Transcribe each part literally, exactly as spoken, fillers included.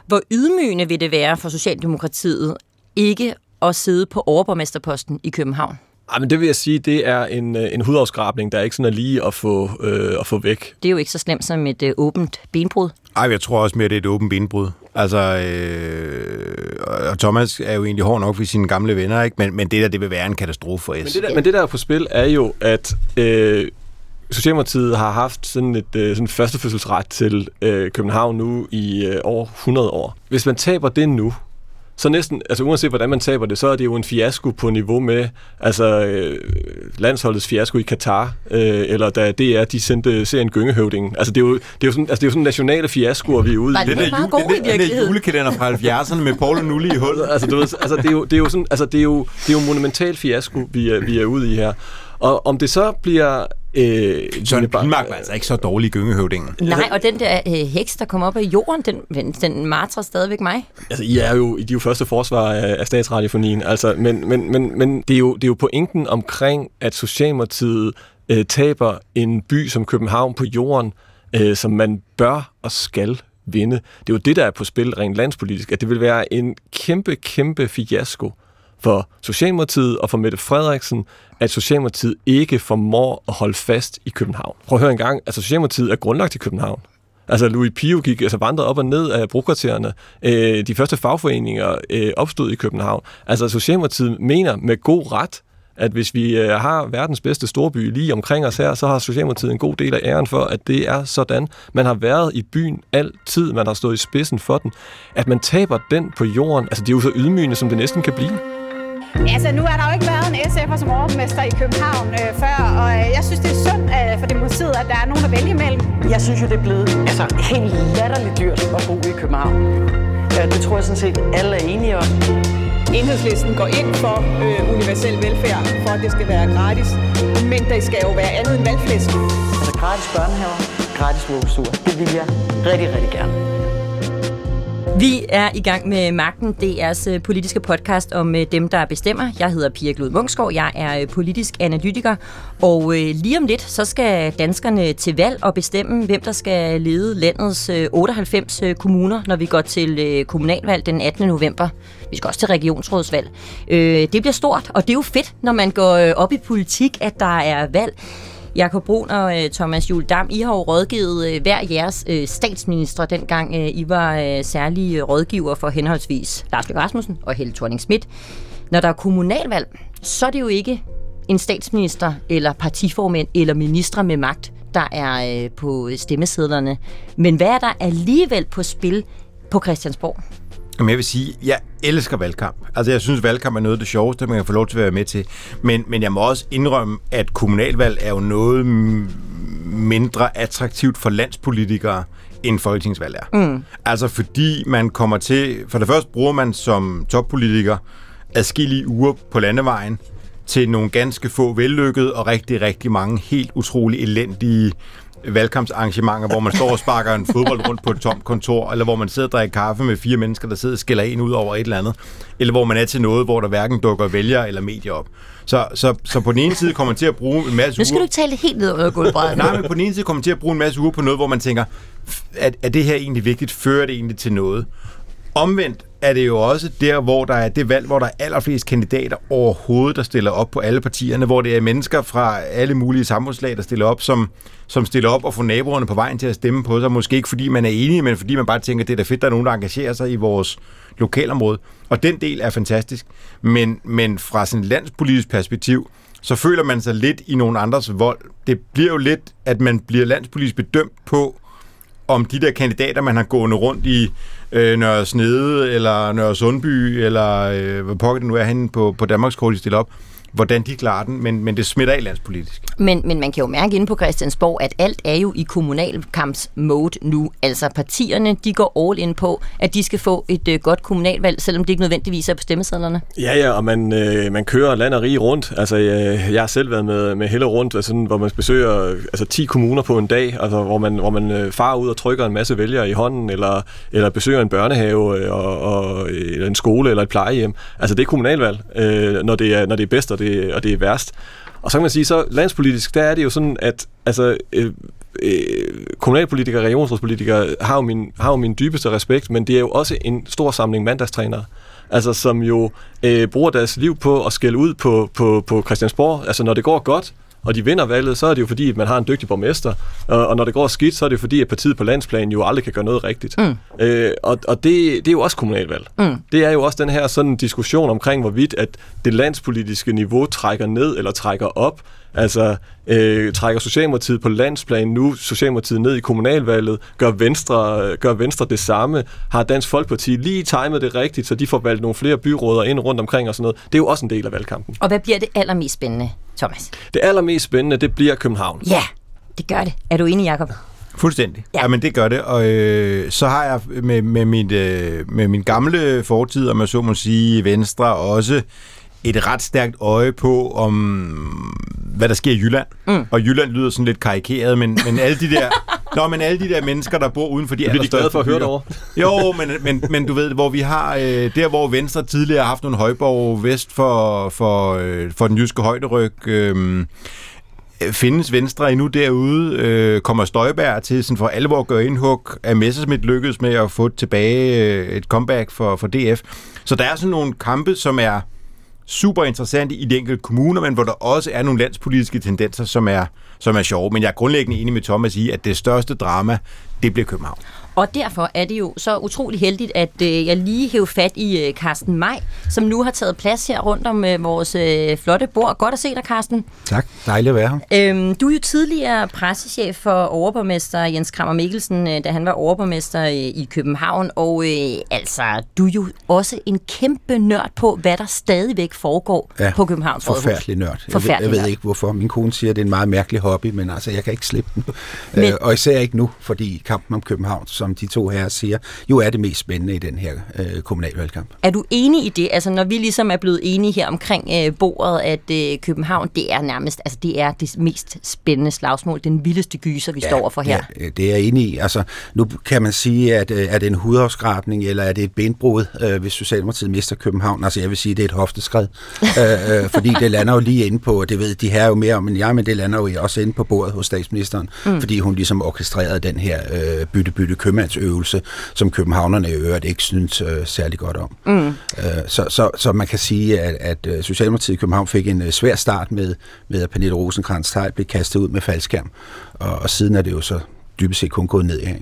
Hvor ydmygende vil det være for Socialdemokratiet ikke at sidde på overborgmesterposten i København? Ej, men det vil jeg sige, det er en, en hudafskrabning, der er ikke sådan er lige at få, øh, at få væk. Det er jo ikke så slemt som et øh, åbent benbrud. Ej, jeg tror også mere, det er et åbent benbrud. Altså, øh, og Thomas er jo egentlig hård nok for sine gamle venner, ikke? Men, men det der, det vil være en katastrofe for S. Men det der, men det der er på spil er jo, at øh, Socialdemokratiet har haft sådan et øh, sådan førstefødselsret til øh, København nu i øh, over hundrede år. Hvis man taber det nu, så næsten, altså uanset hvordan man taber det, så er det jo en fiasko på niveau med altså øh, landsholdets fiasko i Katar, øh, eller da D R de sendte serien Gyngehøvdingen. Altså det er jo det er jo sådan, altså det er jo sådan nationale fiaskoer vi er ude i. Det er meget gode i virkeligheden. Den julekalender fra halvfjerdserne med Poul og Nulli i hullet. Altså du ved, altså det er jo det er jo sådan, altså det er jo det er jo monumental fiasko vi er vi er ude i her. Og om det så bliver Øh, Søren Pilmark var altså ikke så dårlig i Gyngehøvdingen. Nej, og den der øh, heks, der kom op af jorden, den, den martrer stadigvæk mig. Altså, I er jo, de er jo første forsvar af, af statsradiofonien, altså, men, men, men, men det, er jo, det er jo pointen omkring, at Socialdemokratiet øh, taber en by som København på jorden, øh, som man bør og skal vinde. Det er jo det, der er på spil rent landspolitisk, at det vil være en kæmpe, kæmpe fiasko for Socialdemokratiet og for Mette Frederiksen, at Socialdemokratiet ikke formår at holde fast i København. Prøv at høre en gang, altså Socialdemokratiet er grundlagt i København. Altså Louis Pio gik altså vandrede op og ned af brokvartererne. Øh, de første fagforeninger øh, opstod i København. Altså Socialdemokratiet mener med god ret, at hvis vi øh, har verdens bedste storby lige omkring os her, så har Socialdemokratiet en god del af æren for, at det er sådan. Man har været i byen altid, man har stået i spidsen for den. At man taber den på jorden, altså det er jo så ydmygende, som det næsten kan blive. Altså, nu er der jo ikke været en S F'er som overborgmester i København øh, før, og øh, jeg synes, det er synd øh, for demokratiet, at der er nogen, der vælger imellem. Jeg synes jo, det er blevet altså, helt latterligt dyrt at bo i København. Ja, det tror jeg sådan set, alle er enige om. Enhedslisten går ind for øh, universel velfærd, for at det skal være gratis, men det skal jo være andet end valgflæsk. Altså gratis børnehaver, gratis vuggestuer, det vil jeg rigtig, rigtig gerne. Vi er i gang med Magten, D R's politiske podcast om dem, der bestemmer. Jeg hedder Pia Glud Munksgaard, jeg er politisk analytiker, og lige om lidt, så skal danskerne til valg og bestemme, hvem der skal lede landets otteoghalvfems kommuner, når vi går til kommunalvalg den attende november. Vi skal også til regionsrådsvalg. Det bliver stort, og det er jo fedt, når man går op i politik, at der er valg. Jakob Brun og uh, Thomas Juhl Dam, I har jo rådgivet uh, hver jeres uh, statsminister, dengang uh, I var uh, særlige rådgiver for henholdsvis Lars Løkke Rasmussen og Helle Thorning-Schmidt. Når der er kommunalvalg, så er det jo ikke en statsminister eller partiformænd eller ministre med magt, der er uh, på stemmesedlerne. Men hvad er der alligevel på spil på Christiansborg? Jamen jeg vil sige, jeg elsker valgkamp. Altså jeg synes, valgkamp er noget af det sjoveste, man kan få lov til at være med til. Men, men jeg må også indrømme, at kommunalvalg er jo noget mindre attraktivt for landspolitikere, end folketingsvalg er. Mm. Altså fordi man kommer til, for det første bruger man som toppolitiker adskillige uger på landevejen til nogle ganske få vellykkede og rigtig, rigtig mange helt utrolig elendige valgkampsarrangementer, hvor man står og sparker en fodbold rundt på et tomt kontor, eller hvor man sidder og drikker kaffe med fire mennesker, der sidder og skælder en ud over et eller andet, eller hvor man er til noget, hvor der hverken dukker vælgere eller medier op. Så, så, så på den ene side kommer man til at bruge en masse uger... Nu skal uger... du ikke tale det helt ned under gulvbrædden. Nej, men på den ene side kommer man til at bruge en masse uger på noget, hvor man tænker, er, er det her egentlig vigtigt? Fører det egentlig til noget? Omvendt er det jo også der, hvor der er det valg, hvor der er allerflest kandidater overhovedet, der stiller op på alle partierne, hvor det er mennesker fra alle mulige samfundslag, der stiller op, som, som stiller op og får naboerne på vejen til at stemme på sig. Måske ikke fordi man er enig, men fordi man bare tænker, det er da fedt, der er nogen, der engagerer sig i vores lokalområde. Og den del er fantastisk. Men, men fra sådan et landspolitisk perspektiv, så føler man sig lidt i nogen andres vold. Det bliver jo lidt, at man bliver landspolitisk bedømt på, om de der kandidater, man har gående rundt i øh, Nørre Snede, eller Nørre Sundby, eller øh, hvad pokker det nu er henne på, på Danmarkskort, de stiller op, hvordan de klarer den, men, men det smitter af landspolitisk. Men, men man kan jo mærke inde på Christiansborg, at alt er jo i kommunalkampsmode nu. Altså partierne, de går all in på, at de skal få et øh, godt kommunalvalg, selvom det ikke nødvendigvis er på stemmesedlerne. Ja, ja, og man, øh, man kører land og rige rundt. Altså, jeg, jeg har selv været med, med Helle rundt, altså, hvor man besøger altså, ti kommuner på en dag, altså, hvor man, hvor man øh, farer ud og trykker en masse vælgere i hånden, eller, eller besøger en børnehave, øh, og, og, eller en skole, eller et plejehjem. Altså, det er kommunalvalg, øh, når, det er, når det er bedst, og det det, og det er værst. Og så kan man sige, så landspolitisk, der er det jo sådan, at altså, øh, øh, kommunalpolitikere og regionsrådspolitikere har jo, min, har jo min dybeste respekt, men det er jo også en stor samling mandagstrænere, altså som jo øh, bruger deres liv på at skælde ud på, på, på Christiansborg. Altså når det går godt, og de vinder valget, så er det jo fordi, at man har en dygtig borgmester. Og, og når det går skidt, så er det jo fordi, at partiet på landsplan jo aldrig kan gøre noget rigtigt. Mm. Øh, og og det, det er jo også kommunalvalg. Mm. Det er jo også den her sådan diskussion omkring, hvorvidt at det landspolitiske niveau trækker ned eller trækker op. Altså øh, trækker Socialdemokratiet på landsplan nu, Socialdemokratiet ned i kommunalvalget, gør Venstre, gør Venstre det samme, har Dansk Folkeparti lige timet det rigtigt, så de får valgt nogle flere byråder ind rundt omkring og sådan noget. Det er jo også en del af valgkampen. Og hvad bliver det allermest spændende, Thomas? Det allermest spændende, det bliver København. Ja, det gør det. Er du enig, Jacob? Fuldstændig. Ja. Ja, men det gør det. Og øh, så har jeg med, med, mit, øh, med min gamle fortid, om jeg så må sige, Venstre også et ret stærkt øje på, om hvad der sker i Jylland. Mm. Og Jylland lyder sådan lidt karikeret, men, men alle de der Nå, men alle de der mennesker, der bor uden for de allerstørste byer. Det bliver de glade for at høre det over. Jo, men, men, men du ved, hvor vi har, øh, der hvor Venstre tidligere har haft nogle højborg vest for, for, øh, for den jyske højderyg, øh, findes Venstre endnu derude, øh, kommer Støjberg til sådan for alvor at gøre indhug, er Messerschmidt lykkedes med at få tilbage øh, et comeback for, for D F. Så der er sådan nogle kampe, som er super interessante i de enkelte kommuner, men hvor der også er nogle landspolitiske tendenser, som er, som er sjove. Men jeg er grundlæggende enig med Thomas i, at det største drama, det bliver København. Og derfor er det jo så utrolig heldigt, at øh, jeg lige hæv fat i øh, Carsten May, som nu har taget plads her rundt om øh, vores øh, flotte bord. Godt at se dig, Carsten. Tak. Dejligt at være her. Øhm, du er jo tidligere pressechef for overborgmester Jens Krammer Mikkelsen, øh, da han var overborgmester øh, i København. Og øh, altså, du er jo også en kæmpe nørd på, hvad der stadigvæk foregår ja, på Københavns Rådhus. Forfærdelig nørd. Forfærdelig jeg, ved, jeg ved nørd. ikke, hvorfor. Min kone siger, at det er en meget mærkelig hobby, men altså, jeg kan ikke slippe den. Men, øh, og især ikke nu, fordi kampen om København, som de to her siger, jo er det mest spændende i den her øh, kommunalvalgkamp. Er du enig i det? Altså, når vi ligesom er blevet enige her omkring øh, bordet, at øh, København, det er nærmest, altså det er det mest spændende slagsmål, den vildeste gyser, vi ja, står overfor her. Ja, det er jeg enig i. Altså, nu kan man sige, at øh, er det en hudafskrabning, eller er det et benbrud, øh, hvis Socialdemokratiet mister København? Altså, jeg vil sige, det er et hofteskred, øh, øh, fordi det lander jo lige inde på, det ved de her jo mere om end jeg, men det lander jo også inde på bordet hos statsministeren, mm. fordi hun ligesom orkestrerede den her øh, bytte-bytte købmandsøvelse, som københavnerne i øvrigt ikke synes øh, særlig godt om. Mm. Øh, så, så, så man kan sige, at, at Socialdemokratiet i København fik en uh, svær start med, med at Pernille Rosenkrantz-Theil blev kastet ud med faldskærm, og, og siden er det jo så dybest set kun gået ned i.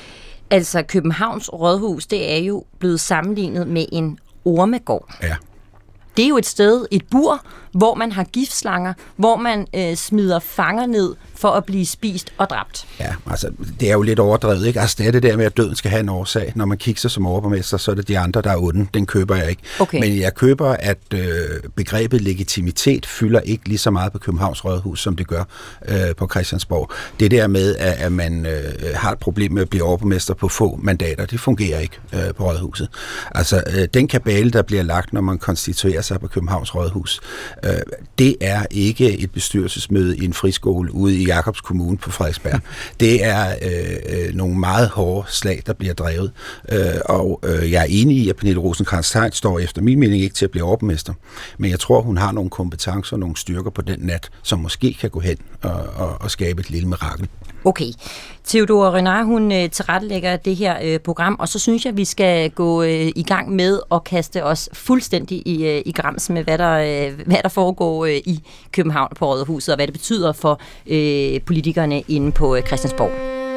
Altså, Københavns Rådhus, det er jo blevet sammenlignet med en ormegård. Ja. Det er jo et sted, et bur, hvor man har giftslanger, hvor man øh, smider fanger ned for at blive spist og dræbt. Ja, altså, det er jo lidt overdrevet, ikke? Altså, det er det der med, at døden skal have en årsag. Når man kigger som overborgmester, så er det de andre, der er onde. Den køber jeg ikke. Okay. Men jeg køber, at øh, begrebet legitimitet fylder ikke lige så meget på Københavns Rådhus, som det gør øh, på Christiansborg. Det der med, at, at man øh, har et problem med at blive overborgmester på få mandater, det fungerer ikke øh, på Rådhuset. Altså, øh, den kabale, der bliver lagt, når man konstituerer sig på Københavns Rådhus, øh, det er ikke et bestyrelsesmøde i en friskole ude i Jakobs Kommune på Frederiksberg. Det er øh, nogle meget hårde slag, der bliver drevet. Øh, og øh, jeg er enig i, at Pernille Rosenkrantz-Theil står efter min mening ikke til at blive overborgmester. Men jeg tror, hun har nogle kompetencer og nogle styrker på den nat, som måske kan gå hen og, og, og skabe et lille mirakel. Okay. Theodora Renard, hun øh, tilrettelægger det her øh, program, og så synes jeg, vi skal gå øh, i gang med at kaste os fuldstændig i, øh, i grams med, hvad der, øh, hvad der foregår øh, i København på Rådhuset, og hvad det betyder for øh, politikerne inde på øh, Christiansborg.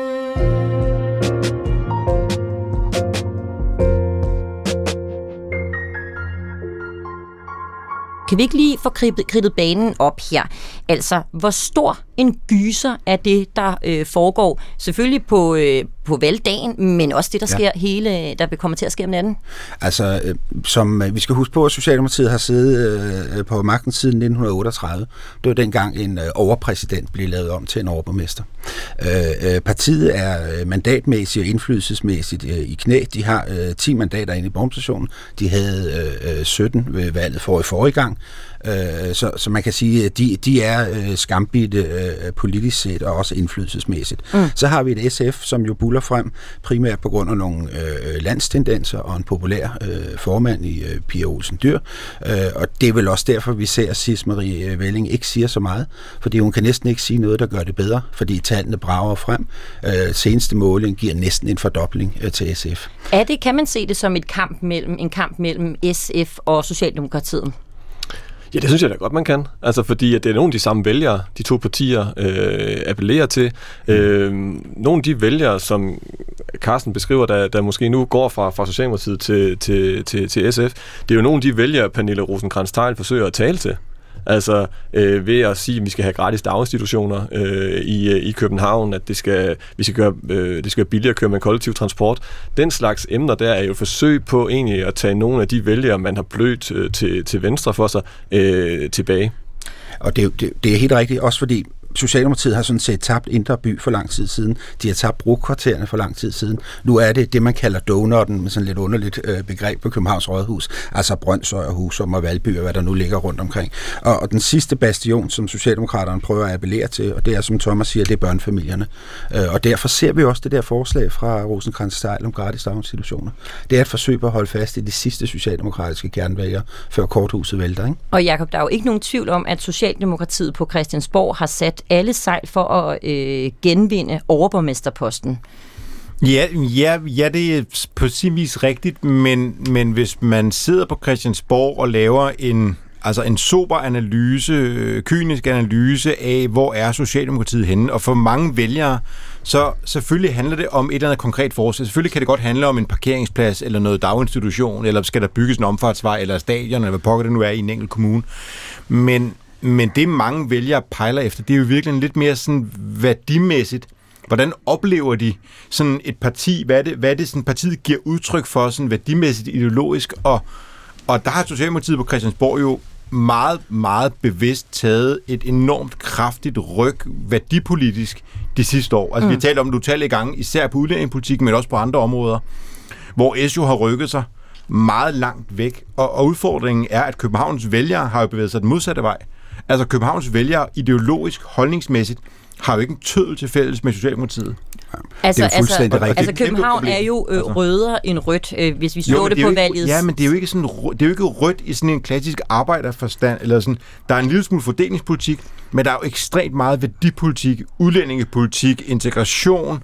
Kan vi ikke lige få kridtet banen op her? Altså, hvor stor en gyser er det, der øh, foregår? Selvfølgelig på, øh, på valgdagen, men også det, der sker ja. hele, der vil komme til at ske om natten? Altså, øh, som øh, vi skal huske på, at Socialdemokratiet har siddet øh, på magten siden nitten otteogtredive. Det var dengang en øh, overpræsident blev lavet om til en overborgmester. Øh, øh, partiet er mandatmæssigt og indflydelsesmæssigt øh, i knæ. De har øh, ti mandater inde i borgerrepræsentationen. De havde øh, sytten ved valget for i forrige gang. Så, så man kan sige, at de, de er øh, skambidte øh, øh, politisk set og også indflydelsesmæssigt. Mm. Så har vi et S F, som jo buller frem, primært på grund af nogle øh, landstendenser og en populær øh, formand i øh, Pia Olsen Dyhr. Øh, og det er vel også derfor, vi ser, at Sis Marie Velling ikke siger så meget, fordi hun kan næsten ikke sige noget, der gør det bedre, fordi tallene brager frem. Øh, seneste måling giver næsten en fordobling øh, til S F. Er det, kan man se det som et kamp mellem, en kamp mellem S F og Socialdemokratiet? Ja, det synes jeg da godt, man kan. Altså, fordi at det er nogle af de samme vælgere, de to partier øh, appellerer til. Øh, nogle af de vælgere, som Carsten beskriver, der, der måske nu går fra, fra Socialdemokratiet til, til, til, til S F, det er jo nogle af de vælgere, Pernille Rosenkrantz-Theil forsøger at tale til. Altså øh, ved at sige, at vi skal have gratis daginstitutioner øh, i, i København, at det skal, vi skal gøre, øh, det skal være billigere at køre med kollektiv transport. Den slags emner der er jo forsøg på egentlig at tage nogle af de vælgere, man har blødt øh, til, til venstre for sig, øh, tilbage. Og det, det, det er helt rigtigt, også fordi Socialdemokratiet har sådan set tabt Indre By for lang tid siden. De har tabt brokvartererne for lang tid siden. Nu er det det, man kalder donutten, med sådan lidt underligt øh, begreb på Københavns Rådhus, altså Brønshøj og Husum og Valby og hvad der nu ligger rundt omkring. Og, og den sidste bastion, som Socialdemokraterne prøver at appellere til, og det er, som Thomas siger, det er børnefamilierne. Øh, og derfor ser vi også det der forslag fra Rosenkrantz-Theil om gratis daginstitutioner. Det er et forsøg på at holde fast i de sidste socialdemokratiske kernvælgere, før korthuset vælter, ikke? Og Jakob, der er jo ikke nogen tvivl om, at Socialdemokratiet på Christiansborg har sat alle sejl for at øh, genvinde overborgmesterposten. Ja, ja, ja, det er på sin vis rigtigt, men, men hvis man sidder på Christiansborg og laver en, altså en sober analyse, kynisk analyse af, hvor er Socialdemokratiet henne, og for mange vælgere, så selvfølgelig handler det om et eller andet konkret forslag. Selvfølgelig kan det godt handle om en parkeringsplads, eller noget daginstitution, eller skal der bygges en omfartsvej, eller stadion, eller hvad pokker det nu er i en enkelt kommune. Men Men det mange vælgere pejler efter, det er jo virkelig lidt mere sådan værdimæssigt. Hvordan oplever de sådan et parti? Hvad er det, hvad er det sådan partiet giver udtryk for sådan værdimæssigt, ideologisk? Og, og der har Socialdemokratiet på Christiansborg jo meget, meget bevidst taget et enormt kraftigt ryg værdipolitisk de sidste år. Altså mm. vi har talt om det utallige gange, især på udlændingepolitik, men også på andre områder, hvor S jo har rykket sig meget langt væk. Og, og udfordringen er, at Københavns vælgere har jo bevæget sig den modsatte vej. Altså Københavns vælgere ideologisk, holdningsmæssigt, har jo ikke en tøddel til fælles med Socialdemokratiet. Altså, altså, altså København er jo øh, rødere end rødt, øh, hvis vi slår det, det på valget. Ja, men det er jo ikke sådan, det er jo ikke rødt i sådan en klassisk arbejderforstand, eller sådan. Der er en lille smule fordelingspolitik, men der er jo ekstremt meget værdipolitik, udlændingepolitik, integration,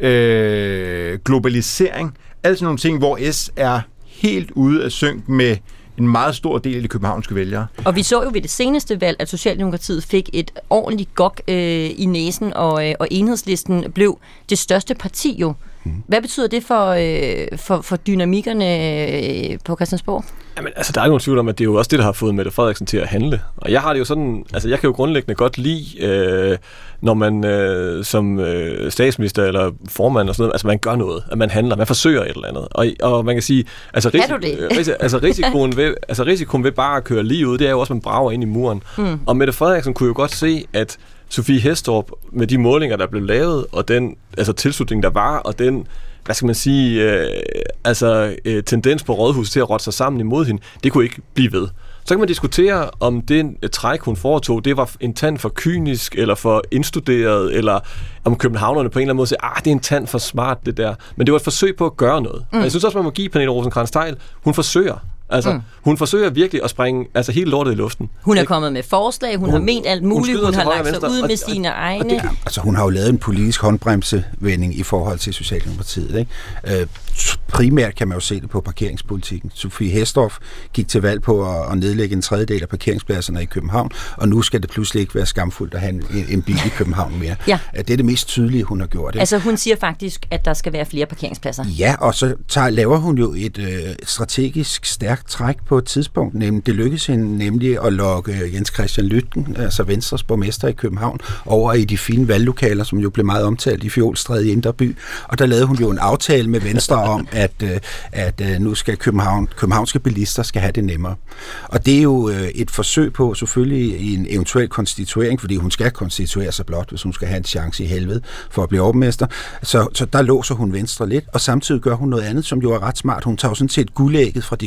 øh, globalisering, alle sådan nogle ting, hvor S er helt ude af synk med en meget stor del af de københavnske vælgere. Og vi så jo ved det seneste valg, at Socialdemokratiet fik et ordentligt gok øh, i næsen, og, øh, og Enhedslisten blev det største parti jo. Hvad betyder det for, øh, for, for dynamikkerne øh, på Christiansborg? Jamen, altså, der er jo nogen tvivl om, at det er jo også det, der har fået Mette Frederiksen til at handle. Og jeg har det jo sådan, altså, jeg kan jo grundlæggende godt lide, øh, når man øh, som øh, statsminister eller formand og sådan noget, altså, man gør noget, at man handler, man forsøger et eller andet. Og, og man kan sige, altså, risi- risi- altså, risikoen ved, altså, risikoen ved bare at køre lige ud, det er jo også, at man brager ind i muren. Mm. Og Mette Frederiksen kunne jo godt se, at Sofie Hæstorp, med de målinger, der blev lavet, og den altså, tilslutning, der var, og den, hvad skal man sige, øh, altså øh, tendens på Rådhuset til at rotte sig sammen imod hende, det kunne ikke blive ved. Så kan man diskutere, om det øh, træk, hun foretog, det var en tand for kynisk, eller for indstuderet, eller om københavnerne på en eller anden måde siger, ah, det er en tand for smart, det der. Men det var et forsøg på at gøre noget. Mm. Og jeg synes også, man må give Pernille Rosenkrantz-Theil, hun forsøger. Altså, mm. hun forsøger virkelig at springe altså helt lortet i luften. Hun er kommet med forslag, hun, hun har ment alt muligt, hun, hun har lagt sig ud med sine og, egne. Og det, altså, hun har jo lavet en politisk håndbremsevending i forhold til Socialdemokratiet. Ikke? Øh, primært kan man jo se det på parkeringspolitikken. Sofie Hæstorp gik til valg på at, at nedlægge en tredjedel af parkeringspladserne i København, og nu skal det pludselig ikke være skamfuldt at have en, en bil i København mere. Ja. Det er det mest tydelige, hun har gjort. Ikke? Altså, hun siger faktisk, at der skal være flere parkeringspladser. Ja, og så tager, laver hun jo et øh, strategisk stærkt træk på et tidspunkt. Nem, det lykkedes hende nemlig at lokke Jens Christian Lytten, altså Venstres borgmester i København, over i de fine valglokaler, som jo blev meget omtalt i Fjolstræde i Indre By. Og der lavede hun jo en aftale med Venstre om, at, at nu skal København, københavnske bilister skal have det nemmere. Og det er jo et forsøg på, selvfølgelig i en eventuel konstituering, fordi hun skal konstituere sig blot, hvis hun skal have en chance i helvede for at blive overborgmester. Så, så der låser hun Venstre lidt, og samtidig gør hun noget andet, som jo er ret smart. Hun tager jo sådan set guldægget fra de konservative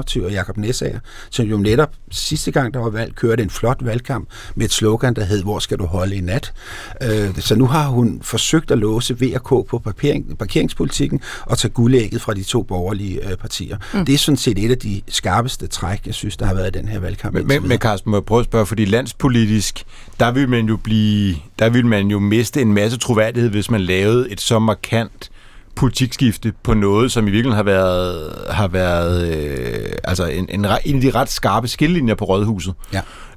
konservative og Jakob Næsager, som jo netop sidste gang, der var valg, kørte en flot valgkamp med et slogan, der hed, hvor skal du holde i nat? Øh, så nu har hun forsøgt at låse V og K på parkering, parkeringspolitikken og tage guldægget fra de to borgerlige øh, partier. Mm. Det er sådan set et af de skarpeste træk, jeg synes, der har været i den her valgkamp. Men, men, men Carsten, må jeg prøve at spørge, fordi landspolitisk, der vil man jo blive, der vil man jo miste en masse troværdighed, hvis man lavede et så markant politikskifte på noget, som i virkeligheden har været, har været øh, altså en, en, en af de ret skarpe skillelinjer på Rådhuset. Ja.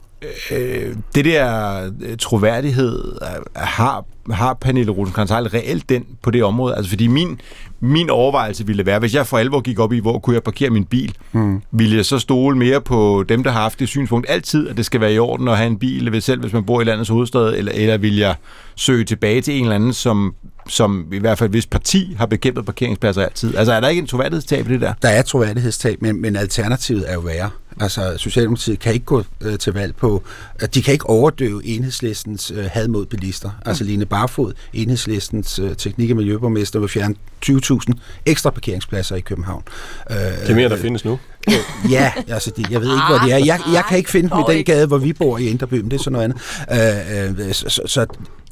Øh, det der troværdighed, har, har Pernille Rosenkrantz-Theil reelt den på det område? Altså fordi min, min overvejelse ville være, hvis jeg for alvor gik op i, hvor kunne jeg parkere min bil, hmm. ville jeg så stole mere på dem, der har haft det synspunkt altid, at det skal være i orden at have en bil, selv hvis man bor i landets hovedstad, eller, eller vil jeg søge tilbage til en eller anden, som som i hvert fald hvis parti har bekæmpet parkeringspladser altid. Altså er der ikke en troværdighedstab i det der? Der er troværdighedstab, men, men alternativet er jo værre. Altså Socialdemokratiet kan ikke gå øh, til valg på, at de kan ikke overdøve Enhedslistens øh, had mod bilister. Mm. Altså Line Barfod, Enhedslistens øh, teknik- og miljøborgmester, vil fjerne tyve tusind ekstra parkeringspladser i København. Øh, det er mere, der findes nu. Øh, ja, altså de, jeg ved ikke, hvor de er. Jeg, jeg kan ikke finde dem i den gade, hvor vi bor i Indre By, men det er sådan noget andet. Øh, øh, så, så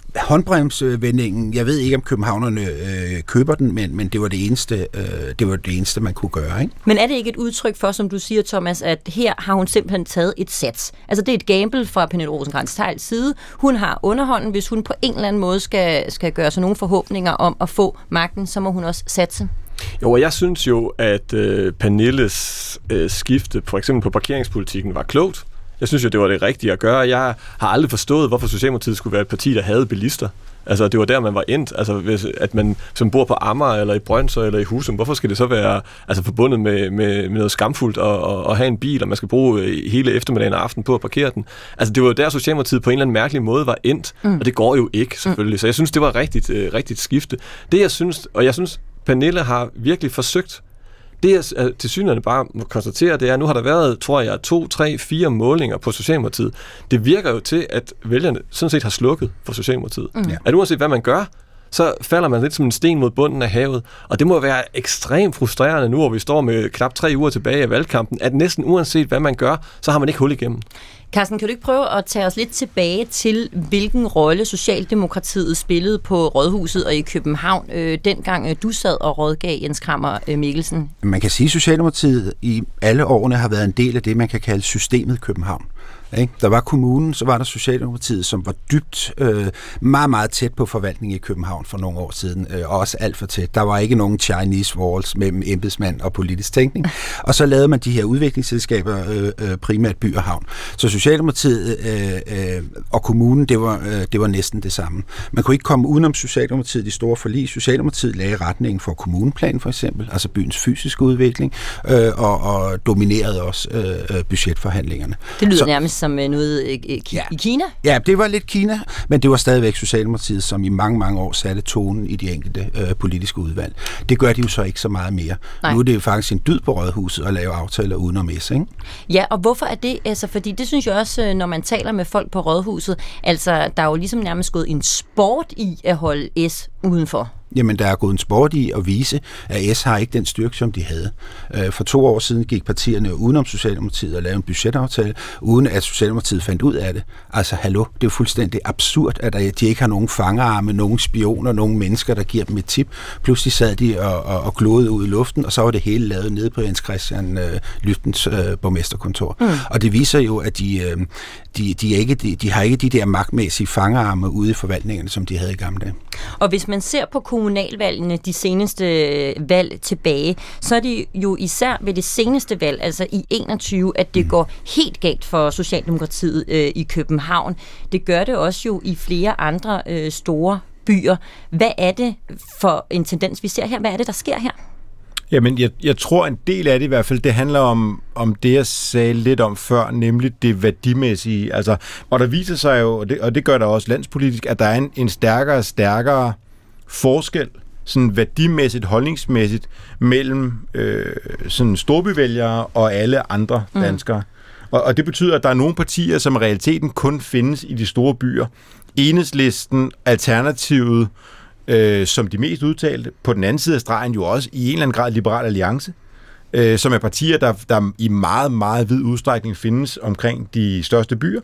håndbremsvendingen, jeg ved ikke, om københavnerne øh, køber den, men, men det var det eneste, øh, det var det eneste, man kunne gøre. Ikke? Men er det ikke et udtryk for, som du siger, Thomas, at her har hun simpelthen taget et sats? Altså det er et gamble fra Pernille Rosenkrantz-Theils side. Hun har underhånden. Hvis hun på en eller anden måde skal, skal gøre sig nogle forhåbninger om at få magten, så må hun også satse. Jo, og jeg synes jo, at øh, Pernilles øh, skifte, for eksempel på parkeringspolitikken, var klogt. Jeg synes jo, det var det rigtige at gøre. Jeg har aldrig forstået, hvorfor Socialdemokratiet skulle være et parti, der havde bilister. Altså, det var der, man var endt. Altså, hvis, at man som bor på Amager, eller i Brøndshøj, eller i Husum, hvorfor skal det så være altså, forbundet med, med, med noget skamfuldt at, at, at have en bil, og man skal bruge hele eftermiddagen og aften på at parkere den? Altså, det var jo der, Socialdemokratiet på en eller anden mærkelig måde var endt, mm. og det går jo ikke, selvfølgelig. Så jeg synes, det var rigtigt, uh, rigtigt skifte. Det, jeg synes, og jeg synes, Pernille har virkelig forsøgt. Det, jeg til synligheden bare må konstatere, det er, at nu har der været, tror jeg, to, tre, fire målinger på Socialdemokratiet. Det virker jo til, at vælgerne sådan set har slukket for Socialdemokratiet. Mm. At uanset hvad man gør, så falder man lidt som en sten mod bunden af havet. Og det må være ekstremt frustrerende nu, hvor vi står med knap tre uger tilbage af valgkampen, at næsten uanset hvad man gør, så har man ikke hul igennem. Carsten, kan du ikke prøve at tage os lidt tilbage til, hvilken rolle Socialdemokratiet spillede på Rådhuset og i København, øh, dengang øh, du sad og rådgav Jens Krammer øh, Mikkelsen? Man kan sige, at Socialdemokratiet i alle årene har været en del af det, man kan kalde systemet København. Ikke? Der var kommunen, så var der Socialdemokratiet, som var dybt, øh, meget, meget tæt på forvaltningen i København for nogle år siden, øh, og også alt for tæt. Der var ikke nogen Chinese walls mellem embedsmand og politisk tænkning. Og så lavede man de her udviklingsselskaber, øh, øh, primært by og havn. Så Socialdemokratiet øh, øh, og kommunen, det var, øh, det var næsten det samme. Man kunne ikke komme udenom Socialdemokratiet, de store forlig. Socialdemokratiet lagde retningen for kommuneplanen for eksempel, altså byens fysiske udvikling, øh, og, og dominerede også øh, budgetforhandlingerne. Det lyder så, nærmest som noget i ja. Kina? Ja, det var lidt Kina, men det var stadigvæk Socialdemokratiet, som i mange, mange år satte tonen i de enkelte øh, politiske udvalg. Det gør de jo så ikke så meget mere. Nej. Nu er det jo faktisk en dyd på Rådhuset at lave aftaler udenom S, ikke? Ja, og hvorfor er det? Altså, fordi det synes jeg også, når man taler med folk på Rådhuset, altså, der er jo ligesom nærmest gået en sport i at holde S udenfor. Jamen, der er gået en sport i at vise, at S har ikke den styrke, som de havde. For to år siden gik partierne udenom Socialdemokratiet og lavede en budgetaftale, uden at Socialdemokratiet fandt ud af det. Altså, hallo, det er jo fuldstændig absurd, at de ikke har nogen fangerarme, nogen spioner, nogen mennesker, der giver dem et tip. Pludselig sad de og, og, og glodede ud i luften, og så var det hele lavet nede på Jens Christian øh, Lyftens øh, borgmesterkontor. Mm. Og det viser jo, at de, øh, de, de, er ikke, de, de har ikke de der magtmæssige fangerarme ude i forvaltningerne, som de havde i gamle dage. Og hvis man ser på kommunalvalgene, de seneste valg tilbage, så er det jo især ved det seneste valg, altså i enogtyve, at det mm. går helt galt for Socialdemokratiet øh, i København. Det gør det også jo i flere andre øh, store byer. Hvad er det for en tendens, vi ser her? Hvad er det, der sker her? Jamen, jeg, jeg tror, en del af det i hvert fald, det handler om, om det, jeg sagde lidt om før, nemlig det værdimæssige. Altså, og der viser sig jo, og det, og det gør der også landspolitisk, at der er en, en stærkere og stærkere forskel, sådan værdimæssigt, holdningsmæssigt, mellem øh, sådan storbyvælgere og alle andre danskere. Mm. Og, og det betyder, at der er nogle partier, som i realiteten kun findes i de store byer. Enhedslisten, Alternativet, øh, som de mest udtalte. På den anden side af stregen jo også i en eller anden grad Liberal Alliance. øh, som er partier, der, der i meget, meget vid udstrækning findes omkring de største byer,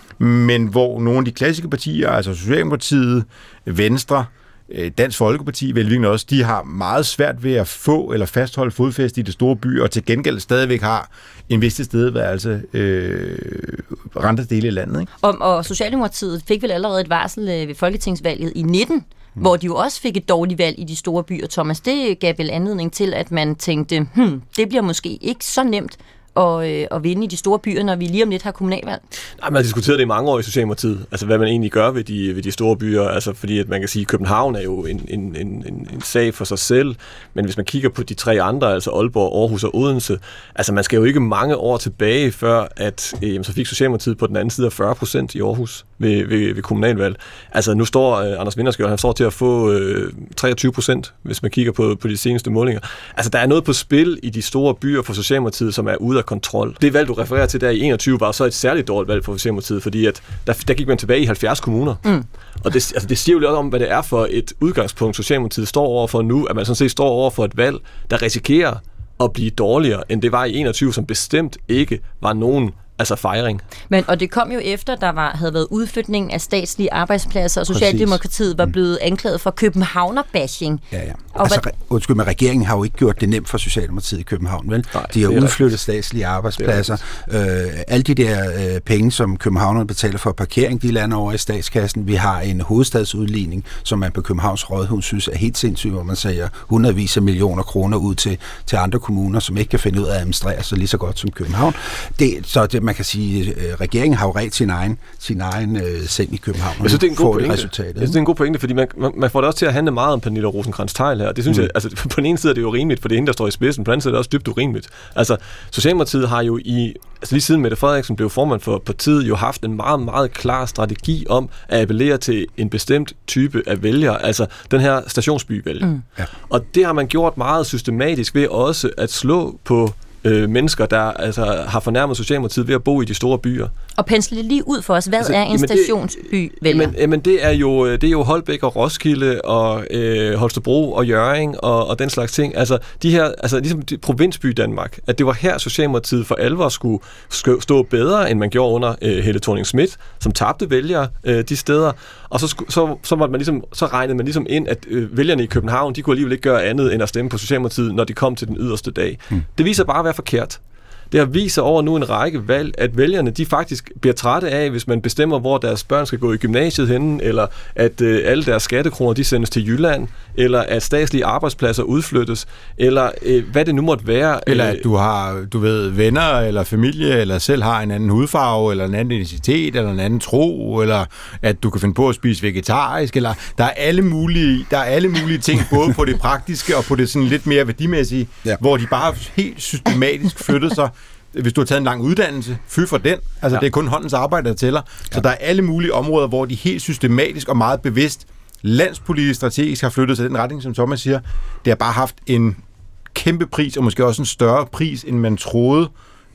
men hvor nogle af de klassiske partier, altså Socialdemokratiet, Venstre, Dansk Folkeparti, vel også, de har meget svært ved at få eller fastholde fodfæste i de store byer, og til gengæld stadigvæk har en vis tilstedeværelse øh, andre dele af landet. Ikke? Og, og Socialdemokratiet fik vel allerede et varsel ved folketingsvalget i nitten, hmm. hvor de jo også fik et dårligt valg i de store byer. Thomas, det gav vel anledning til, at man tænkte, hmm, det bliver måske ikke så nemt og, øh, at vinde i de store byer, når vi lige om lidt har kommunalvalg? Nej, man har diskuteret det i mange år i Socialdemokratiet, altså hvad man egentlig gør ved de, ved de store byer, altså fordi at man kan sige, at København er jo en, en, en, en sag for sig selv, men hvis man kigger på de tre andre, altså Aalborg, Aarhus og Odense, altså man skal jo ikke mange år tilbage, før at øh, så fik Socialdemokratiet på den anden side af fyrre procent i Aarhus ved, ved, ved kommunalvalg. Altså nu står øh, Anders Vinterskjold, han står til at få øh, treogtyve procent, hvis man kigger på, på de seneste målinger. Altså der er noget på spil i de store byer for Socialdemokratiet, som er ude af kontrol. Det valg, du refererer til der i enogtyve, var så et særligt dårligt valg for Socialdemokratiet, fordi at der, der gik man tilbage i halvfjerds kommuner. Mm. Og det, altså det siger jo lidt om, hvad det er for et udgangspunkt, Socialdemokratiet står over for nu, at man sådan set står over for et valg, der risikerer at blive dårligere, end det var i enogtyve, som bestemt ikke var nogen altså fejring. Men, og det kom jo efter, der var, havde været udflytning af statslige arbejdspladser, og Socialdemokratiet var blevet anklaget for Københavner-bashing. Ja, ja. Og altså, hvad... undskyld, men regeringen har jo ikke gjort det nemt for Socialdemokratiet i København, vel? Nej, de har udflyttet rigtigt. Statslige arbejdspladser. Øh, alle de der øh, penge, som københavnerne betaler for parkering, de lander over i statskassen. Vi har en hovedstadsudligning, som man på Københavns Rådhus synes er helt sindssygt, hvor man siger hundredvis af millioner kroner ud til, til andre kommuner, som ikke kan finde ud af at administrere sig lige så godt som København. Det, så det, man kan sige, at regeringen har jo ret sin egen, sin egen øh, seng i København. Jeg synes, det er en god pointe. Jeg synes, det er en god pointe, fordi man, man, man får det også til at handle meget om Pernille Rosenkrantz-Theil her. Det synes mm. jeg, altså på den ene side er det jo rimeligt, for det er hende, der står i spidsen. På den anden side er det også dybt urimeligt. Altså, Socialdemokratiet har jo i, altså lige siden Mette Frederiksen blev formand for partiet, jo haft en meget, meget klar strategi om at appellere til en bestemt type af vælgere, altså den her stationsbyvælger. Mm. Ja. Og det har man gjort meget systematisk ved også at slå på Øh, mennesker, der altså, har fornærmet Socialdemokratiet ved at bo i de store byer. Og pensle det lige ud for os. Hvad altså, er en stationsby vælger? Jamen, jamen det er jo det er jo Holbæk og Roskilde og øh, Holstebro og Hjørring og, og den slags ting. Altså de her, altså ligesom de, provinsby Danmark, at det var her Socialdemokratiet for alvor skulle stå bedre, end man gjorde under øh, Helle Thorning-Schmidt, som tabte vælgere øh, de steder. Og så, så, så, måtte man ligesom, så regnede man ligesom ind, at øh, vælgerne i København, de kunne alligevel ikke gøre andet end at stemme på Socialdemokratiet, når de kom til den yderste dag. Hmm. Det viser bare at være forkert. Det har vist sig over nu en række valg, at vælgerne de faktisk bliver trætte af, hvis man bestemmer, hvor deres børn skal gå i gymnasiet henne, eller at øh, alle deres skattekroner de sendes til Jylland, eller at statslige arbejdspladser udflyttes, eller øh, hvad det nu måtte være. Eller at du har, du ved, venner eller familie, eller selv har en anden hudfarve, eller en anden identitet, eller en anden tro, eller at du kan finde på at spise vegetarisk, eller der er alle mulige, der er alle mulige ting, både på det praktiske og på det sådan lidt mere værdimæssige, ja. Hvor de bare helt systematisk flyttede sig. Hvis du har taget en lang uddannelse, fy for den. Altså, ja. Det er kun håndens arbejde, der tæller. Ja. Så der er alle mulige områder, hvor de helt systematisk og meget bevidst landspolitisk strategisk har flyttet sig i den retning, som Thomas siger. Det har bare haft en kæmpe pris, og måske også en større pris, end man troede,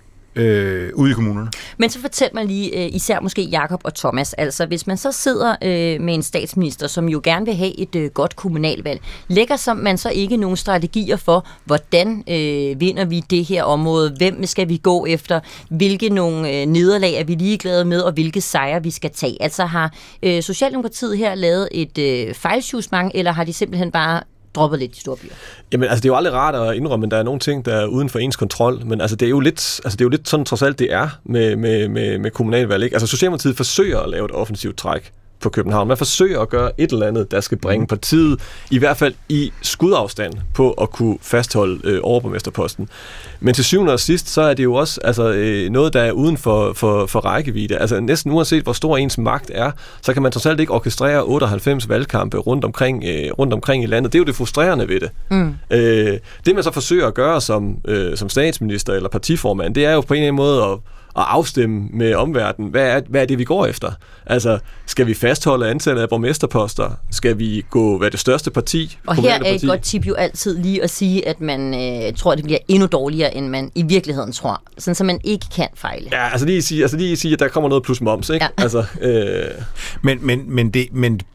Øh, ude i kommunerne. Men så fortæl mig lige, øh, især måske Jakob og Thomas, altså hvis man så sidder øh, med en statsminister, som jo gerne vil have et øh, godt kommunalvalg, lægger så, man så ikke nogen strategier for, hvordan øh, vinder vi det her område, hvem skal vi gå efter, hvilke nogle øh, nederlag er vi ligeglade med, og hvilke sejre vi skal tage. Altså har øh, Socialdemokratiet her lavet et øh, fejlsjusmang, eller har de simpelthen bare droppet lidt i store byer? Jamen, altså det er jo aldrig rart at indrømme, men der er nogle ting, der er uden for ens kontrol, men altså det er jo lidt, altså det er jo lidt sådan trods alt det er med, med, med, med kommunalvalg, ikke? Altså Socialdemokratiet forsøger at lave et offensivt træk på København. Man forsøger at gøre et eller andet, der skal bringe partiet i hvert fald i skudafstand på at kunne fastholde øh, overborgmesterposten. Men til syvende og sidst, så er det jo også altså, øh, noget, der er uden for, for, for rækkevidde. Altså næsten uanset, hvor stor ens magt er, så kan man trods alt ikke orkestrere otteoghalvfems valgkampe rundt omkring, øh, rundt omkring i landet. Det er jo det frustrerende ved det. Mm. Øh, det man så forsøger at gøre som, øh, som statsminister eller partiformand, det er jo på en eller anden måde at at afstemme med omverdenen, hvad er, hvad er det, vi går efter? Altså, skal vi fastholde antallet af borgmesterposter? Skal vi gå, hvad er det største parti? Og her er et godt tip jo altid lige at sige, at man øh, tror, det bliver endnu dårligere, end man i virkeligheden tror. Sådan, så man ikke kan fejle. Ja, altså lige sige, altså lige sige at der kommer noget plus moms, ikke? Ja. Altså, øh... men, men, men, det, men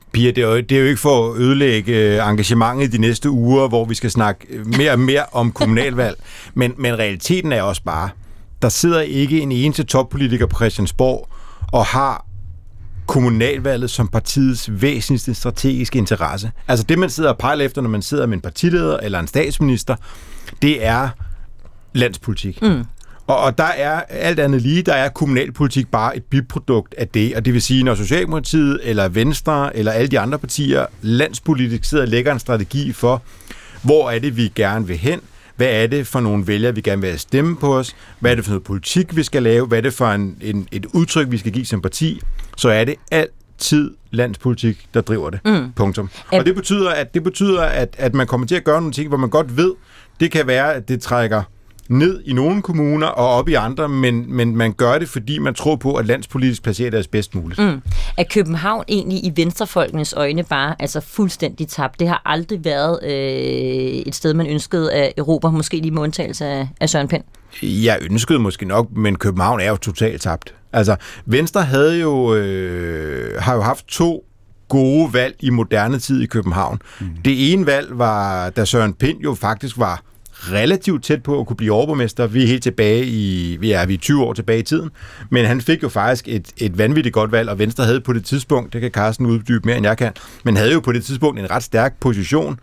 Pia, det er, jo, det er jo ikke for at ødelægge engagementet i de næste uger, hvor vi skal snakke mere og mere om kommunalvalg, men, men realiteten er også bare, der sidder ikke en eneste toppolitiker på Christiansborg og har kommunalvalget som partiets væsentligste strategiske interesse. Altså det, man sidder og pejler efter, når man sidder med en partileder eller en statsminister, det er landspolitik. Mm. Og, og der er alt andet lige, der er kommunalpolitik bare et biprodukt af det, og det vil sige, når Socialdemokratiet eller Venstre eller alle de andre partier landspolitisk sidder og lægger en strategi for, hvor er det, vi gerne vil hen, hvad er det for nogle vælgere, vi gerne vil have stemme på os, hvad er det for noget politik, vi skal lave, hvad er det for en, en, et udtryk, vi skal give som parti, så er det altid landspolitik, der driver det. Mm. Punktum. Og det betyder, at, det betyder at, at man kommer til at gøre nogle ting, hvor man godt ved, det kan være, at det trækker ned i nogle kommuner og op i andre, men, men man gør det, fordi man tror på, at landspolitisk placerer det bedst muligt. Mm. Er København egentlig i venstrefolkenes øjne bare altså fuldstændig tabt? Det har aldrig været øh, et sted, man ønskede at Europa, måske lige med undtagelse af, af Søren Pind? Jeg ønskede måske nok, men København er jo totalt tabt. Altså, Venstre havde jo, øh, har jo haft to gode valg i moderne tid i København. Mm. Det ene valg var, da Søren Pind jo faktisk var relativt tæt på at kunne blive overborgmester. Vi er helt tilbage i, vi er, vi er tyve år tilbage i tiden, men han fik jo faktisk et, et vanvittigt godt valg, og Venstre havde på det tidspunkt, det kan Carsten uddybe mere end jeg kan, men havde jo på det tidspunkt en ret stærk position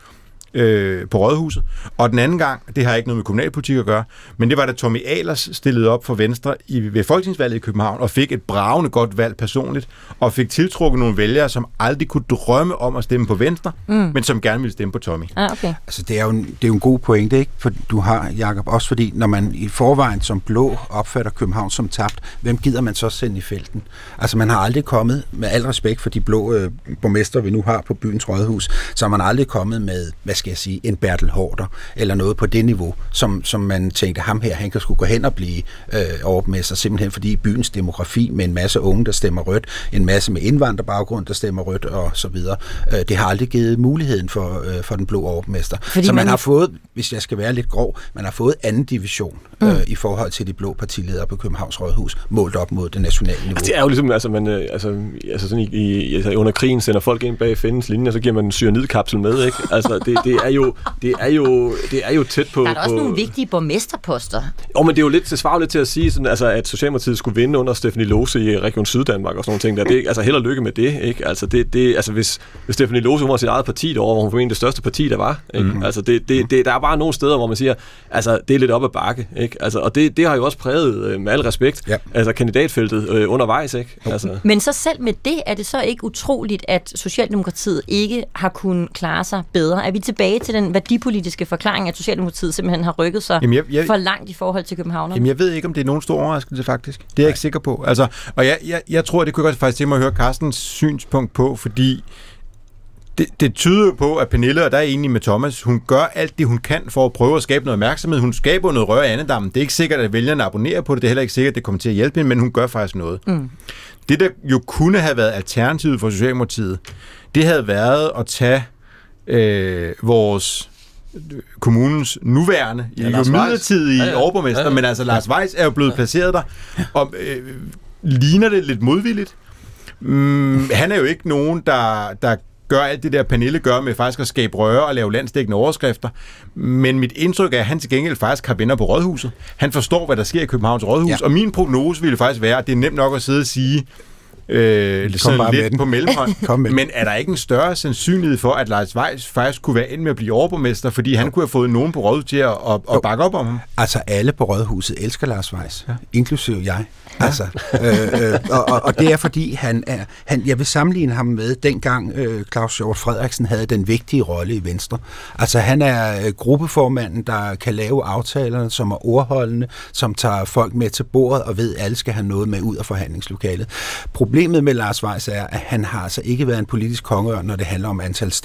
øh, på Rådhuset. Og den anden gang, det har ikke noget med kommunalpolitik at gøre, men det var da Tommy Ahlers stillede op for Venstre i, ved folketingsvalget i København, og fik et bragende godt valg personligt, og fik tiltrukket nogle vælgere, som aldrig kunne drømme om at stemme på Venstre, mm. men som gerne ville stemme på Tommy. Ah, okay. Altså, det er, jo en, det er jo en god pointe, ikke? For du har, Jacob, også fordi, når man i forvejen som blå opfatter København som tabt, hvem gider man så sende i felten? Altså, man har aldrig kommet, med al respekt for de blå øh, borgmester, vi nu har på byens rådhus, så har man aldrig kommet med, hvad skal jeg sige, en Bertel Haarder, eller noget på det niveau, som, som man tænkte, ham her, han kan sgu gå hen og blive øh, overborgmester, simpelthen fordi byens demografi med en masse unge, der stemmer rødt, en masse med indvandrerbaggrund, der stemmer rødt, og så videre. Øh, det har aldrig givet muligheden for, øh, for den blå overborgmester. Fordi så man, man har fået, hvis jeg skal være lidt grov, man har fået anden division mm. øh, i forhold til de blå partiledere på Københavns Rådhus, målt op mod det nationale niveau. Altså, det er jo ligesom, altså, man, øh, altså, altså sådan i, i, altså, under krigen sender folk ind bag fjendens linje, og så giver man en cyanidkapsel med, ikke? Altså, det, det er jo, det er jo, det er jo tæt på... Der er der også på, nogle vigtige borgmesterposter. Jo, men det er jo lidt, det svarer lidt til at sige, sådan, altså, at Socialdemokratiet skulle vinde under Stephanie Lose i Region Syddanmark og sådan nogle ting der. Det, altså, held og lykke med det, ikke? Altså, det, det, altså hvis, hvis Stephanie Lose var sit eget parti derovre, hvor hun formentlig det største parti, der var, ikke? Mm. Altså, det, det, det, der er bare nogle steder, hvor man siger, altså, det er lidt op ad bakke, ikke? Altså, og det, det har jo også præget, øh, med al respekt, ja. altså, kandidatfeltet øh, undervejs, ikke? Altså. Men så selv med det, er det så ikke utroligt, at Socialdemokratiet ikke har kunnet klare sig bedre? Er vi tilbage til den værdipolitiske forklaring, at Socialdemokratiet simpelthen har rykket sig Jamen, jeg, jeg, for langt i forhold til københavnerne? Jamen, jeg ved ikke, om det er nogen stor overraskelse, faktisk. Det er jeg ikke sikker på. Altså, og jeg, jeg, jeg tror, det kunne jeg godt faktisk tænke mig at høre Carstens synspunkt på, fordi det, det tyder jo på, at Pernille, og der er enig med Thomas, hun gør alt det, hun kan for at prøve at skabe noget opmærksomhed. Hun skaber noget røre i andedammen. Det er ikke sikkert, at vælgerne abonnerer på det. Det er heller ikke sikkert, at det kommer til at hjælpe hende, men hun gør faktisk noget. Mm. Det, der jo kunne have været alternativet for Socialdemokratiet, det havde været at tage øh, vores kommunens nuværende, ja, jo midlertidige ja, ja. overborgmester, ja, ja. men altså Lars Weiss er jo blevet ja. placeret der, og øh, ligner det lidt modvilligt. Mm, han er jo ikke nogen, der, der gør alt det der, Pernille gør med faktisk at skabe røre og lave landsdækkende overskrifter, men mit indtryk er, at han til gengæld faktisk har venner på Rådhuset. Han forstår, hvad der sker i Københavns Rådhus, ja. og min prognose ville faktisk være, at det er nemt nok at sidde og sige, Øh, sådan lidt på mellemhånd. Men er der ikke en større sandsynlighed for, at Lars Weiss faktisk kunne være ind med at blive overborgmester, fordi han jo. kunne have fået nogen på Rådhuset til at, at, at bakke op om ham? Altså alle på Rådhuset elsker Lars Weiss, ja. inklusive jeg. Ja. Altså, øh, øh, og, og, og det er fordi, han er, han, jeg vil sammenligne ham med dengang øh, Claus Hjort Frederiksen havde den vigtige rolle i Venstre. Altså han er øh, gruppeformanden, der kan lave aftalerne, som er ordholdende, som tager folk med til bordet og ved, at alle skal have noget med ud af forhandlingslokalet. Problemet med Lars Weiss er, at han har altså ikke været en politisk kongeørn, når det handler om antal stemmer.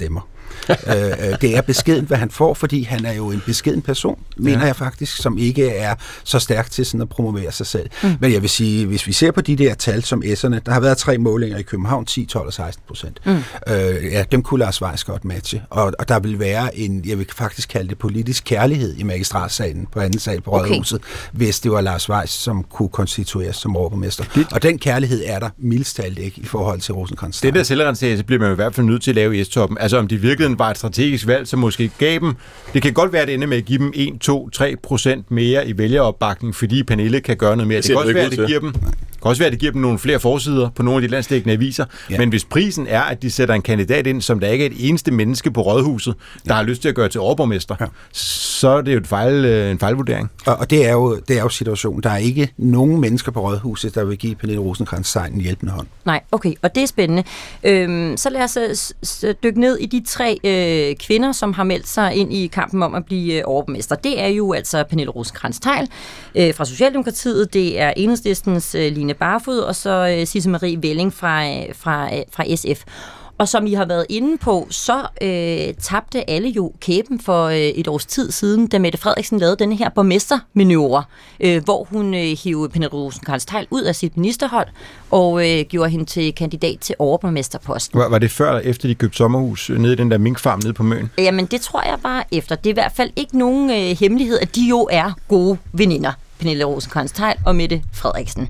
øh, det er beskedent, hvad han får, fordi han er jo en beskeden person, mener ja. jeg faktisk, som ikke er så stærk til sådan at promovere sig selv. Mm. Men jeg vil sige, hvis vi ser på de der tal som S'erne, der har været tre målinger i København, ti, tolv og seksten procent. Mm. Øh, ja, dem kunne Lars Weiss godt matche. Og, og der vil være en, jeg vil faktisk kalde det politisk kærlighed i magistratsalen på anden sal på Rådhuset, okay. hvis det var Lars Weiss, som kunne konstitueres som overborgmester. Det, og den kærlighed er der mildest talt ikke i forhold til Rosenkrantz. Det der selvrensagelse bliver man i hvert fald nødt til at lave i S-toppen. Altså om det virkelig var et strategisk valg, som måske gav dem, det kan godt være, at det ender med at give dem en, to, tre procent mere i vælgeropbakning, fordi Pernille kan gøre noget mere. Det, det kan også være, at det giver dem Det kan også være, at det giver dem nogle flere forsider på nogle af de landsdækkende aviser, ja. Men hvis prisen er, at de sætter en kandidat ind, som der ikke er et eneste menneske på Rådhuset, der ja. har lyst til at gøre til overborgmester, ja. så er det jo et fejl, en fejlvurdering. Og, og det, er jo, det er jo situationen. Der er ikke nogen mennesker på Rådhuset, der vil give Pernille Rosenkrantz-Theil en hjælpende hånd. Nej, okay, og det er spændende. Øhm, så lad os s- s- dykke ned i de tre øh, kvinder, som har meldt sig ind i kampen om at blive øh, overborgmester. Det er jo altså Pernille Rosenkrantz-Theil øh, fra Socialdemokratiet, det er Enhedslistens øh, Line Barfod, og så øh, Sisse Marie Velling fra, øh, fra, øh, fra S F. Og som I har været inde på, så øh, tabte alle jo kæben for øh, et års tid siden, da Mette Frederiksen lavede denne her borgmestermanøvre, øh, hvor hun øh, hivede Pernille Rosenkrantz-Theil ud af sit ministerhold og øh, gjorde hende til kandidat til overborgmesterposten. Var, var det før eller efter de købte sommerhus nede i den der minkfarm nede på Møn? Jamen det tror jeg var efter. Det er i hvert fald ikke nogen øh, hemmelighed, at de jo er gode veninder, Pernille Rosenkrantz-Theil og Mette Frederiksen.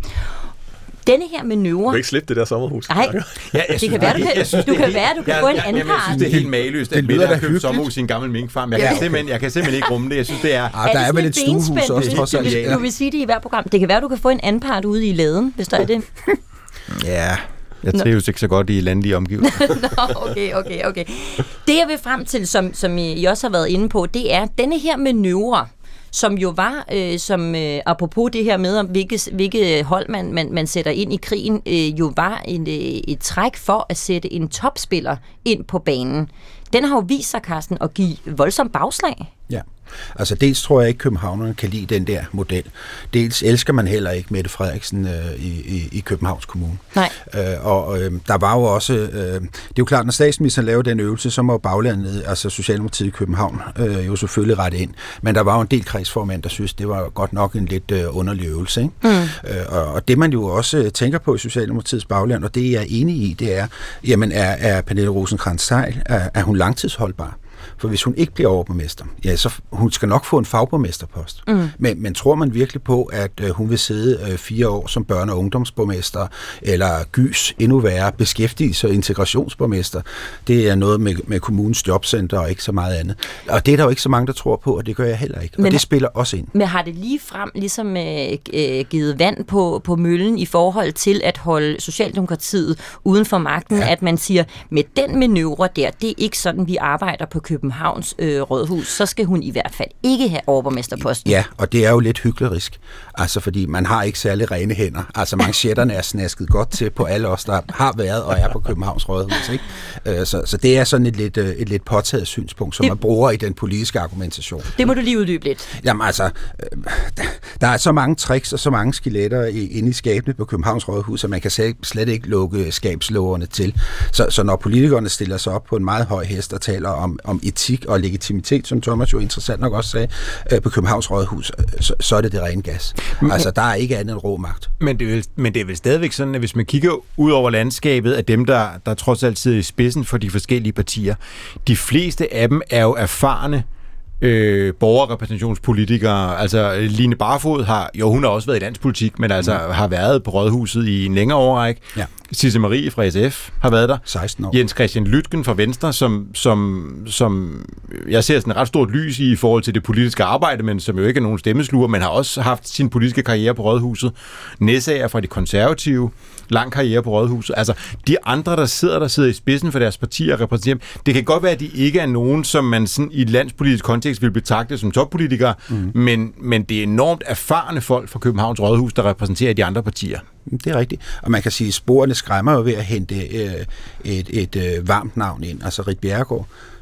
Denne her manøvre... Du kan ikke slippe det der sommerhus. Nej, ja, det kan være, du kan, synes, du kan, være, du kan ja, få en anden part. Jeg synes, det er helt mageløst, at Mette har købt sommerhus i en gammel minkfarm. Jeg, ja. kan simpelthen, jeg kan simpelthen ikke rumme det. Jeg synes, det er... Ah, der er, er vel et stuehus også, trods alt. Du, du vil sige det i hver program. Det kan være, du kan få en anden part ude i laden, hvis der er det. Ja... Jeg trives ikke så godt i landlige omgivelser. Nå, okay, okay, okay. Det, jeg vil frem til, som, som I også har været inde på, det er denne her manøvre, som jo var, øh, som øh, apropos det her med, om hvilke, hvilke hold man, man, man sætter ind i krigen, øh, jo var en, øh, et træk for at sætte en topspiller ind på banen. Den har jo vist sig, Carsten, at give voldsom bagslag. Ja. Altså dels tror jeg ikke, københavnerne kan lide den der model. Dels elsker man heller ikke Mette Frederiksen øh, i, i, i Københavns Kommune. Nej. Øh, og øh, der var jo også... Øh, det er jo klart, når statsministeren laver den øvelse, så må Baglandet, altså Socialdemokratiet i København, øh, jo selvfølgelig rette ind. Men der var jo en del kredsformand, der synes, det var godt nok en lidt øh, underlig øvelse. Ikke? Mm. Øh, og, og det man jo også øh, tænker på i Socialdemokratiets bagland, og det jeg er enig i, det er, jamen er, er Pernille Rosenkrantz-Theil, er, er hun langtidsholdbar? For hvis hun ikke bliver overborgmester, ja, så hun skal nok få en fagborgmesterpost. Mm. Men, men tror man virkelig på, at øh, hun vil sidde øh, fire år som børne- og ungdomsborgmester, eller gys, endnu værre, beskæftigelses- og integrationsborgmester? Det er noget med, med kommunens jobcenter og ikke så meget andet. Og det er der jo ikke så mange, der tror på, og det gør jeg heller ikke. Og men, det spiller også ind. Men har det lige frem ligesom øh, givet vand på, på møllen i forhold til at holde Socialdemokratiet uden for magten, ja. At man siger, med den manøvre der, det er ikke sådan, vi arbejder på Københavns øh, Rådhus, så skal hun i hvert fald ikke have overborgmesterposten. Ja, og det er jo lidt hyklerisk, altså fordi man har ikke særlig rene hænder. Altså manchetterne er snasket godt til på alle os, der har været og er på Københavns Rådhus. Ikke? Øh, så, så det er sådan et lidt, et lidt påtaget synspunkt, som det, man bruger i den politiske argumentation. Det må du lige uddybe lidt. Jamen altså, øh, der er så mange tricks og så mange skeletter inde i skabene på Københavns Rådhus, at man kan slet ikke lukke skabslågerne til. Så, så når politikerne stiller sig op på en meget høj hest og taler om, om etik og legitimitet, som Thomas jo interessant nok også sagde, øh, på Københavns Rådhus, så, så er det det rene gas. Men, altså, der er ikke andet end rå magt. Men det, er vel, men det er vel stadigvæk sådan, at hvis man kigger ud over landskabet af dem, der, der trods alt sidder i spidsen for de forskellige partier, de fleste af dem er jo erfarne øh, borgerrepræsentationspolitikere. Altså, Line Barfod har, jo, hun har også været i dansk politik, men altså mm. har været på Rådhuset i en længere årrække. Ja. Sisse Marie fra S F har været der. seksten år. Jens Christian Lytken fra Venstre, som, som, som jeg ser sådan et ret stort lys i i forhold til det politiske arbejde, men som jo ikke er nogen stemmesluger, men har også haft sin politiske karriere på Rådhuset. Næsager fra de konservative, lang karriere på Rådhuset. Altså, de andre, der sidder, der sidder i spidsen for deres partier og repræsenterer dem, det kan godt være, at de ikke er nogen, som man sådan i landspolitisk kontekst vil betragte som toppolitikere, mm. men, men det er enormt erfarne folk fra Københavns Rådhus, der repræsenterer de andre partier. Det er rigtigt. Og man kan sige, at sporene skræmmer jo ved at hente øh, et, et øh, varmt navn ind. Altså Ritt Bjerregaard,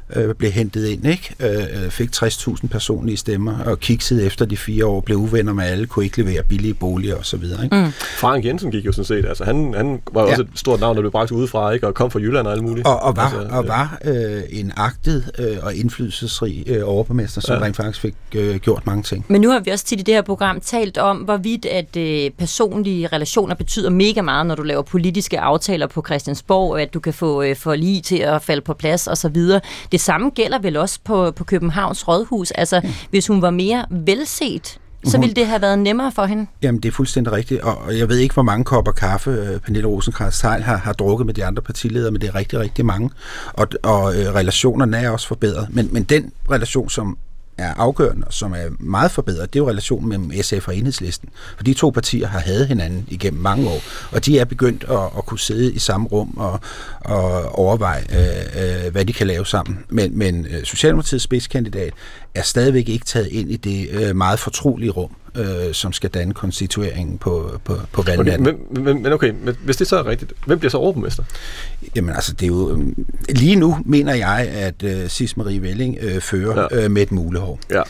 øh, blev hentet ind, ikke? Øh, fik tres tusind personlige stemmer, og kiksede efter de fire år, blev uvenner med alle, kunne ikke levere billige boliger og så videre, ikke? Mm. Frank Jensen gik jo sådan set, altså han, han var ja. også et stort navn, der blev bragt udefra, ikke? Og kom fra Jylland og alt muligt. Og, og var, altså, og var øh, en agtet øh, og indflydelsesrig øh, overborgmester, som ja. rent faktisk fik øh, gjort mange ting. Men nu har vi også tit i det her program talt om, hvorvidt at øh, personlige relationer betyder mega meget, når du laver politiske aftaler på Christiansborg, og at du kan få øh, for lige til at falde på plads og så videre. Det samme gælder vel også på, på Københavns Rådhus. Altså, mm. hvis hun var mere velset, så ville det have været nemmere for hende? Jamen, det er fuldstændig rigtigt, og jeg ved ikke, hvor mange kopper kaffe Pernille Rosenkrantz-Theil har, har drukket med de andre partiledere, men det er rigtig, rigtig mange, og, og øh, relationerne er også forbedret. Men, men den relation, som er afgørende, og som er meget forbedret, det er jo relationen mellem S F og Enhedslisten. For de to partier har hadet hinanden igennem mange år, og de er begyndt at, at kunne sidde i samme rum og, og overveje, øh, øh, hvad de kan lave sammen. Men, men Socialdemokratiets spidskandidat er stadigvæk ikke taget ind i det øh, meget fortrolige rum, øh, som skal danne konstitueringen på, på, på valgnatten. Okay, men, men, men okay, men hvis det så er rigtigt, hvem bliver så overborgmester? Jamen altså, det er jo... Øh, lige nu mener jeg, at øh, Sis Marie Velling øh, fører ja. øh, med et mulehår. Ja.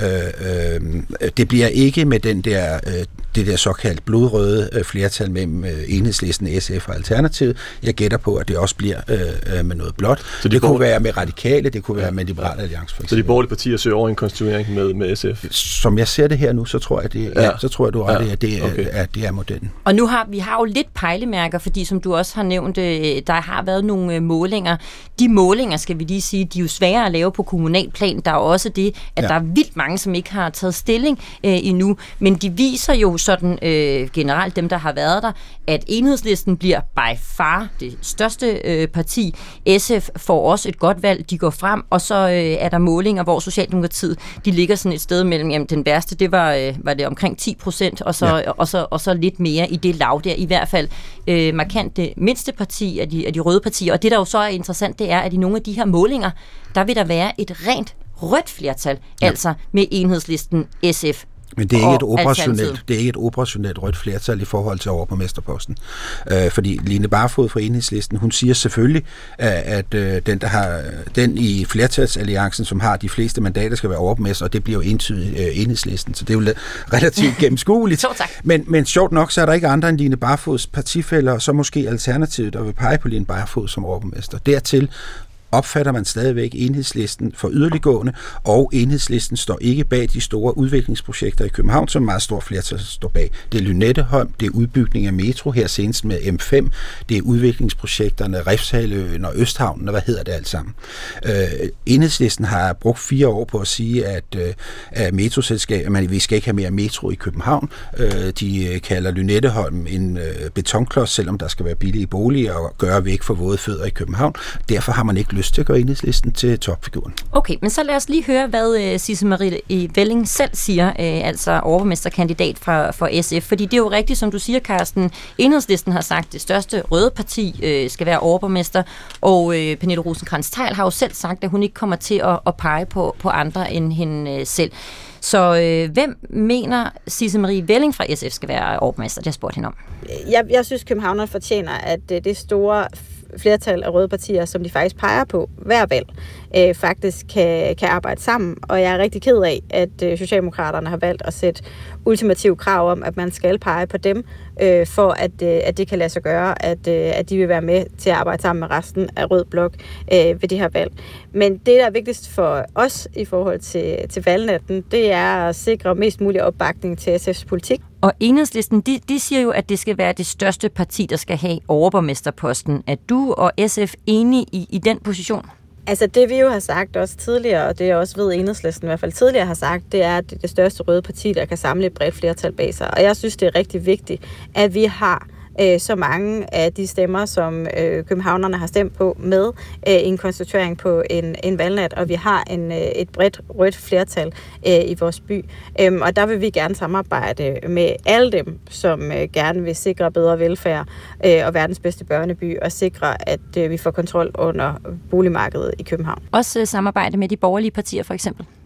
Øh, øh, det bliver ikke med den der, øh, det der såkaldt blodrøde øh, flertal mellem øh, Enhedslisten, S F og Alternativet. Jeg gætter på, at det også bliver øh, med noget blåt. Så de det kunne være med Radikale, det kunne være med Liberal Alliance for eksempel. Så de borgerlige partier søger over en konstituering med, med S F? Som jeg ser det her nu, så tror jeg, det, ja. Ja, så tror jeg du har ja. det, at det, okay. er, at det er modellen. Og nu har vi har jo lidt pejlemærker, fordi som du også har nævnt, der har været nogle målinger. De målinger, skal vi lige sige, de er jo svære at lave på kommunalplan. Der er også det, at ja. der er vildt mange, som ikke har taget stilling øh, endnu. Men de viser jo sådan øh, generelt, dem der har været der, at Enhedslisten bliver by far det største øh, parti. S F får også et godt valg, de går frem, og så øh, er der målinger, hvor Socialdemokratiet, de ligger sådan et sted mellem, jamen den værste, det var, øh, var det omkring ti procent, og så, ja. og, så, og så lidt mere i det lav der. I hvert fald øh, markant det mindste parti af de, af de røde partier. Og det, der jo så er interessant, det er, at i nogle af de her målinger, der vil der være et rent rødt flertal, ja. altså med Enhedslisten, S F. Men det er ikke et operationelt, det er ikke et operationelt rødt flertal i forhold til overborgmesterposten. Øh, fordi Line Barfod fra Enhedslisten, hun siger selvfølgelig, at øh, den, der har, den i flertalsalliancen, som har de fleste mandater, skal være overborgmester, og det bliver jo entydigt øh, Enhedslisten. Så det er jo relativt gennemskueligt. men, men sjovt nok, så er der ikke andre end Line Barfods partifæller, og så måske Alternativet, der vil pege på Line Barfod som overborgmester. Dertil opfatter man stadigvæk Enhedslisten for yderliggående, og Enhedslisten står ikke bag de store udviklingsprojekter i København, som meget stor flertal står bag. Det er Lynetteholm, det er udbygning af metro, her senest med M fem, det er udviklingsprojekterne Refshaleøen og Østhavnen, og hvad hedder det alt sammen. Øh, Enhedslisten har brugt fire år på at sige, at, øh, at metroselskab, at vi skal ikke have mere metro i København. Øh, de kalder Lynetteholm en øh, betonklods, selvom der skal være billige boliger og gøre væk for våde fødder i København. Derfor har man ikke lyst til at gøre Enhedslisten til topfiguren. Okay, men så lad os lige høre, hvad uh, Sisse Marie Velling selv siger, uh, altså overborgmesterkandidat fra, for S F. Fordi det er jo rigtigt, som du siger, Carsten. Enhedslisten har sagt, at det største røde parti uh, skal være overborgmester, og uh, Pernille Rosenkrantz-Theil har jo selv sagt, at hun ikke kommer til at, at pege på, på andre end hende uh, selv. Så øh, hvem mener Sisse Marie Velling fra S F skal være overborgmester? Det har jeg spurgt hende om. Jeg, jeg synes, københavnerne fortjener, at uh, det store flertal af røde partier, som de faktisk peger på hver valg, øh, faktisk kan, kan arbejde sammen. Og jeg er rigtig ked af, at øh, Socialdemokraterne har valgt at sætte ultimative krav om, at man skal pege på dem, øh, for at, øh, at det kan lade sig gøre, at, øh, at de vil være med til at arbejde sammen med resten af rød blok øh, ved det her valg. Men det, der er vigtigst for os i forhold til, til valgnatten, det er at sikre mest mulig opbakning til S F's politik. Og Enhedslisten, de, de siger jo, at det skal være det største parti, der skal have overborgmesterposten. Er du og S F enige i, i den position? Altså det vi jo har sagt også tidligere, og det jeg også ved Enhedslisten i hvert fald tidligere har sagt, det er, at det er det største røde parti, der kan samle et bredt flertal bag sig. Og jeg synes, det er rigtig vigtigt, at vi har øh, så mange af de stemmer, som øh, københavnerne har stemt på med øh, en konstituering på en, en valgnat, og vi har en, øh, et bredt rødt flertal øh, i vores by. Øhm, og der vil vi gerne samarbejde med alle dem, som øh, gerne vil sikre bedre velfærd øh, og verdens bedste børneby, og sikre, at øh, vi får kontrol under boligmarkedet i København. Også øh, samarbejde med de borgerlige partier for eksempel?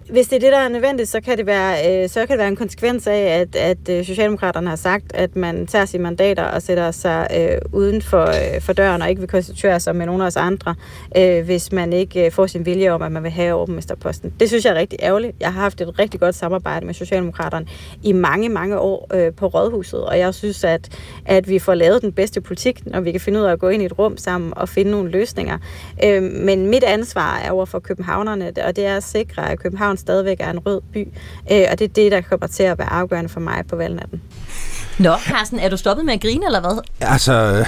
Hvis det er det, der er nødvendigt, så kan det være, øh, så kan det være en konsekvens af, at, at øh, Socialdemokraterne har sagt, at man tager sine mandater og sætter sig øh, uden for, øh, for døren og ikke vil konstituere sig med nogle af os andre, øh, hvis man ikke øh, får sin vilje om, at man vil have overborgmesterposten. Det synes jeg er rigtig ærgerligt. Jeg har haft et rigtig godt samarbejde med Socialdemokraterne i mange, mange år øh, på Rådhuset, og jeg synes, at, at vi får lavet den bedste politik, når vi kan finde ud af at gå ind i et rum sammen og finde nogle løsninger. Øh, men mit ansvar er over for københavnerne, og det er at sikre, at København stadigvæk er en rød by, øh, og det er det, der kommer til at være afgørende for mig på valgnatten. Nå, Carsten, er du stoppet med at grine, eller hvad? Altså...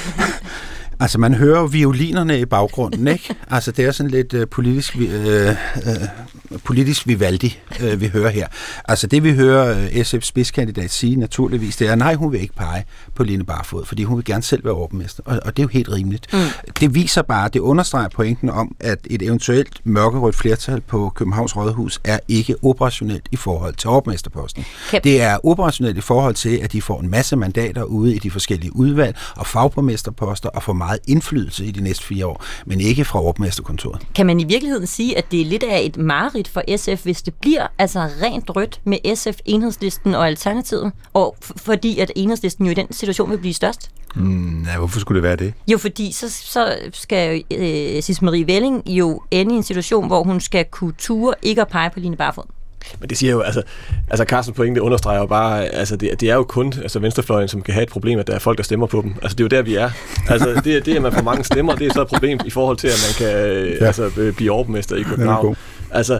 Altså, man hører jo violinerne i baggrunden, ikke? Altså, det er sådan lidt uh, politisk, uh, uh, politisk Vivaldi, uh, vi hører her. Altså, det vi hører uh, S F's spidskandidat sige naturligvis, det er, nej, hun vil ikke pege på Line Barfod, fordi hun vil gerne selv være overborgmester, og, og det er jo helt rimeligt. Mm. Det viser bare, det understreger pointen om, at et eventuelt mørkerødt flertal på Københavns Rådhus er ikke operationelt i forhold til overborgmesterposten. Kan... Det er operationelt i forhold til, at de får en masse mandater ude i de forskellige udvalg og fagborgmesterposter og får meget indflydelse i de næste fire år, men ikke fra overborgmesterkontoret. Kan man i virkeligheden sige, at det er lidt af et mareridt for S F, hvis det bliver altså rent rødt med S F, Enhedslisten og Alternativet, og f- fordi at Enhedslisten jo i den situation vil blive størst? Mm, ja, hvorfor skulle det være det? Jo, fordi så, så skal øh, Sis Marie Velling jo ende i en situation, hvor hun skal kunne ture ikke at pege på Line Barfod. Men det siger jo, altså, altså Carsten pointe understreger jo bare, altså det, det er jo kun altså venstrefløjen, som kan have et problem, at der er folk, der stemmer på dem. Altså det er jo der, vi er. Altså det, det at man får mange stemmer, det er så et problem i forhold til, at man kan ja. altså, blive overborgmester i København. Altså,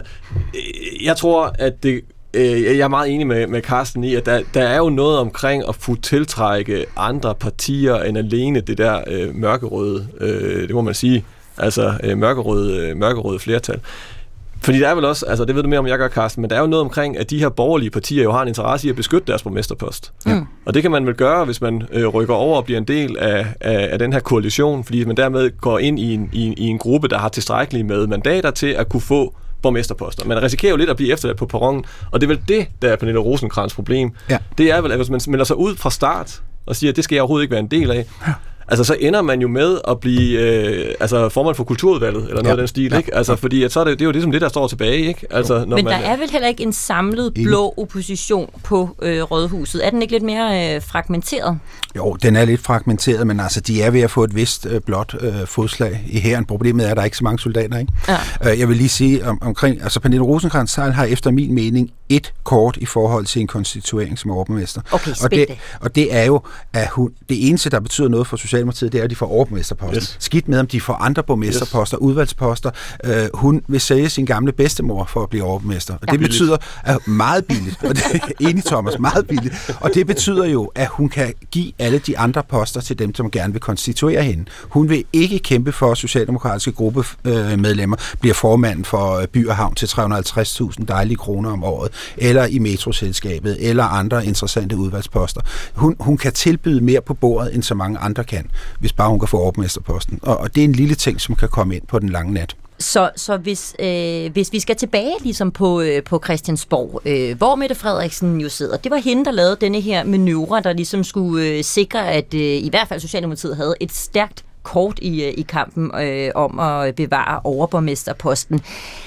jeg tror, at det jeg er meget enig med, med Carsten i, at der, der er jo noget omkring at kunne tiltrække andre partier end alene det der øh, mørkerøde, øh, det må man sige, altså øh, mørkerøde, øh, mørkerøde flertal. Fordi der er vel også, altså det ved du mere om, jeg gør, Carsten, men der er jo noget omkring, at de her borgerlige partier jo har en interesse i at beskytte deres borgmesterpost. Mm. Og det kan man vel gøre, hvis man øh, rykker over og bliver en del af, af, af den her koalition, fordi man dermed går ind i en, i, i en gruppe, der har tilstrækkeligt med mandater til at kunne få borgmesterposter. Man risikerer jo lidt at blive efterladt på perronen, og det er vel det, der er Pernille Rosenkrantz' problem. Ja. Det er vel, at hvis man melder sig ud fra start og siger, at det skal jeg overhovedet ikke være en del af, ja. Altså, så ender man jo med at blive øh, altså, formand for kulturudvalget, eller noget ja. af den stil, ja. ikke? Altså, fordi at så er det, det er jo ligesom det, der står tilbage, ikke? Altså, når Men man, der er vel heller ikke en samlet blå opposition på øh, Rådhuset. Er den ikke lidt mere øh, fragmenteret? Jo, den er lidt fragmenteret, men altså, de er ved at få et vist øh, blåt øh, fodslag i hæren. Problemet er, at der er ikke så mange soldater, ikke? Ja. Øh, jeg vil lige sige om, omkring, altså Pernille Rosenkrantz har efter min mening et kort i forhold til en konstituering som overborgmester. Okay, og det, og det er jo, at hun, det eneste, der betyder noget for Socialdemokratiet, det er, at de får overborgmesterposter. Yes. Skidt med, om de får andre borgmesterposter, yes. udvalgsposter. Uh, hun vil sælge sin gamle bedstemor for at blive overborgmester. Og ja. det betyder at meget billigt, og det er enig Thomas, meget billigt. Og det betyder jo, at hun kan give alle de andre poster til dem, som gerne vil konstituere hende. Hun vil ikke kæmpe for, at socialdemokratiske gruppemedlemmer bliver formand for By og Havn til tre hundrede og halvtreds tusind dejlige kroner om året, eller i metroselskabet, eller andre interessante udvalgsposter. Hun, hun kan tilbyde mere på bordet, end så mange andre kan, hvis bare hun kan få overborgmesterposten. Og, og det er en lille ting, som kan komme ind på den lange nat. Så, så hvis, øh, hvis vi skal tilbage ligesom på, øh, på Christiansborg, øh, hvor Mette Frederiksen jo sidder, det var hende, der lavede denne her manøvre, der ligesom skulle øh, sikre, at øh, i hvert fald Socialdemokratiet havde et stærkt kort i, øh, i kampen øh, om at bevare overborgmesterposten.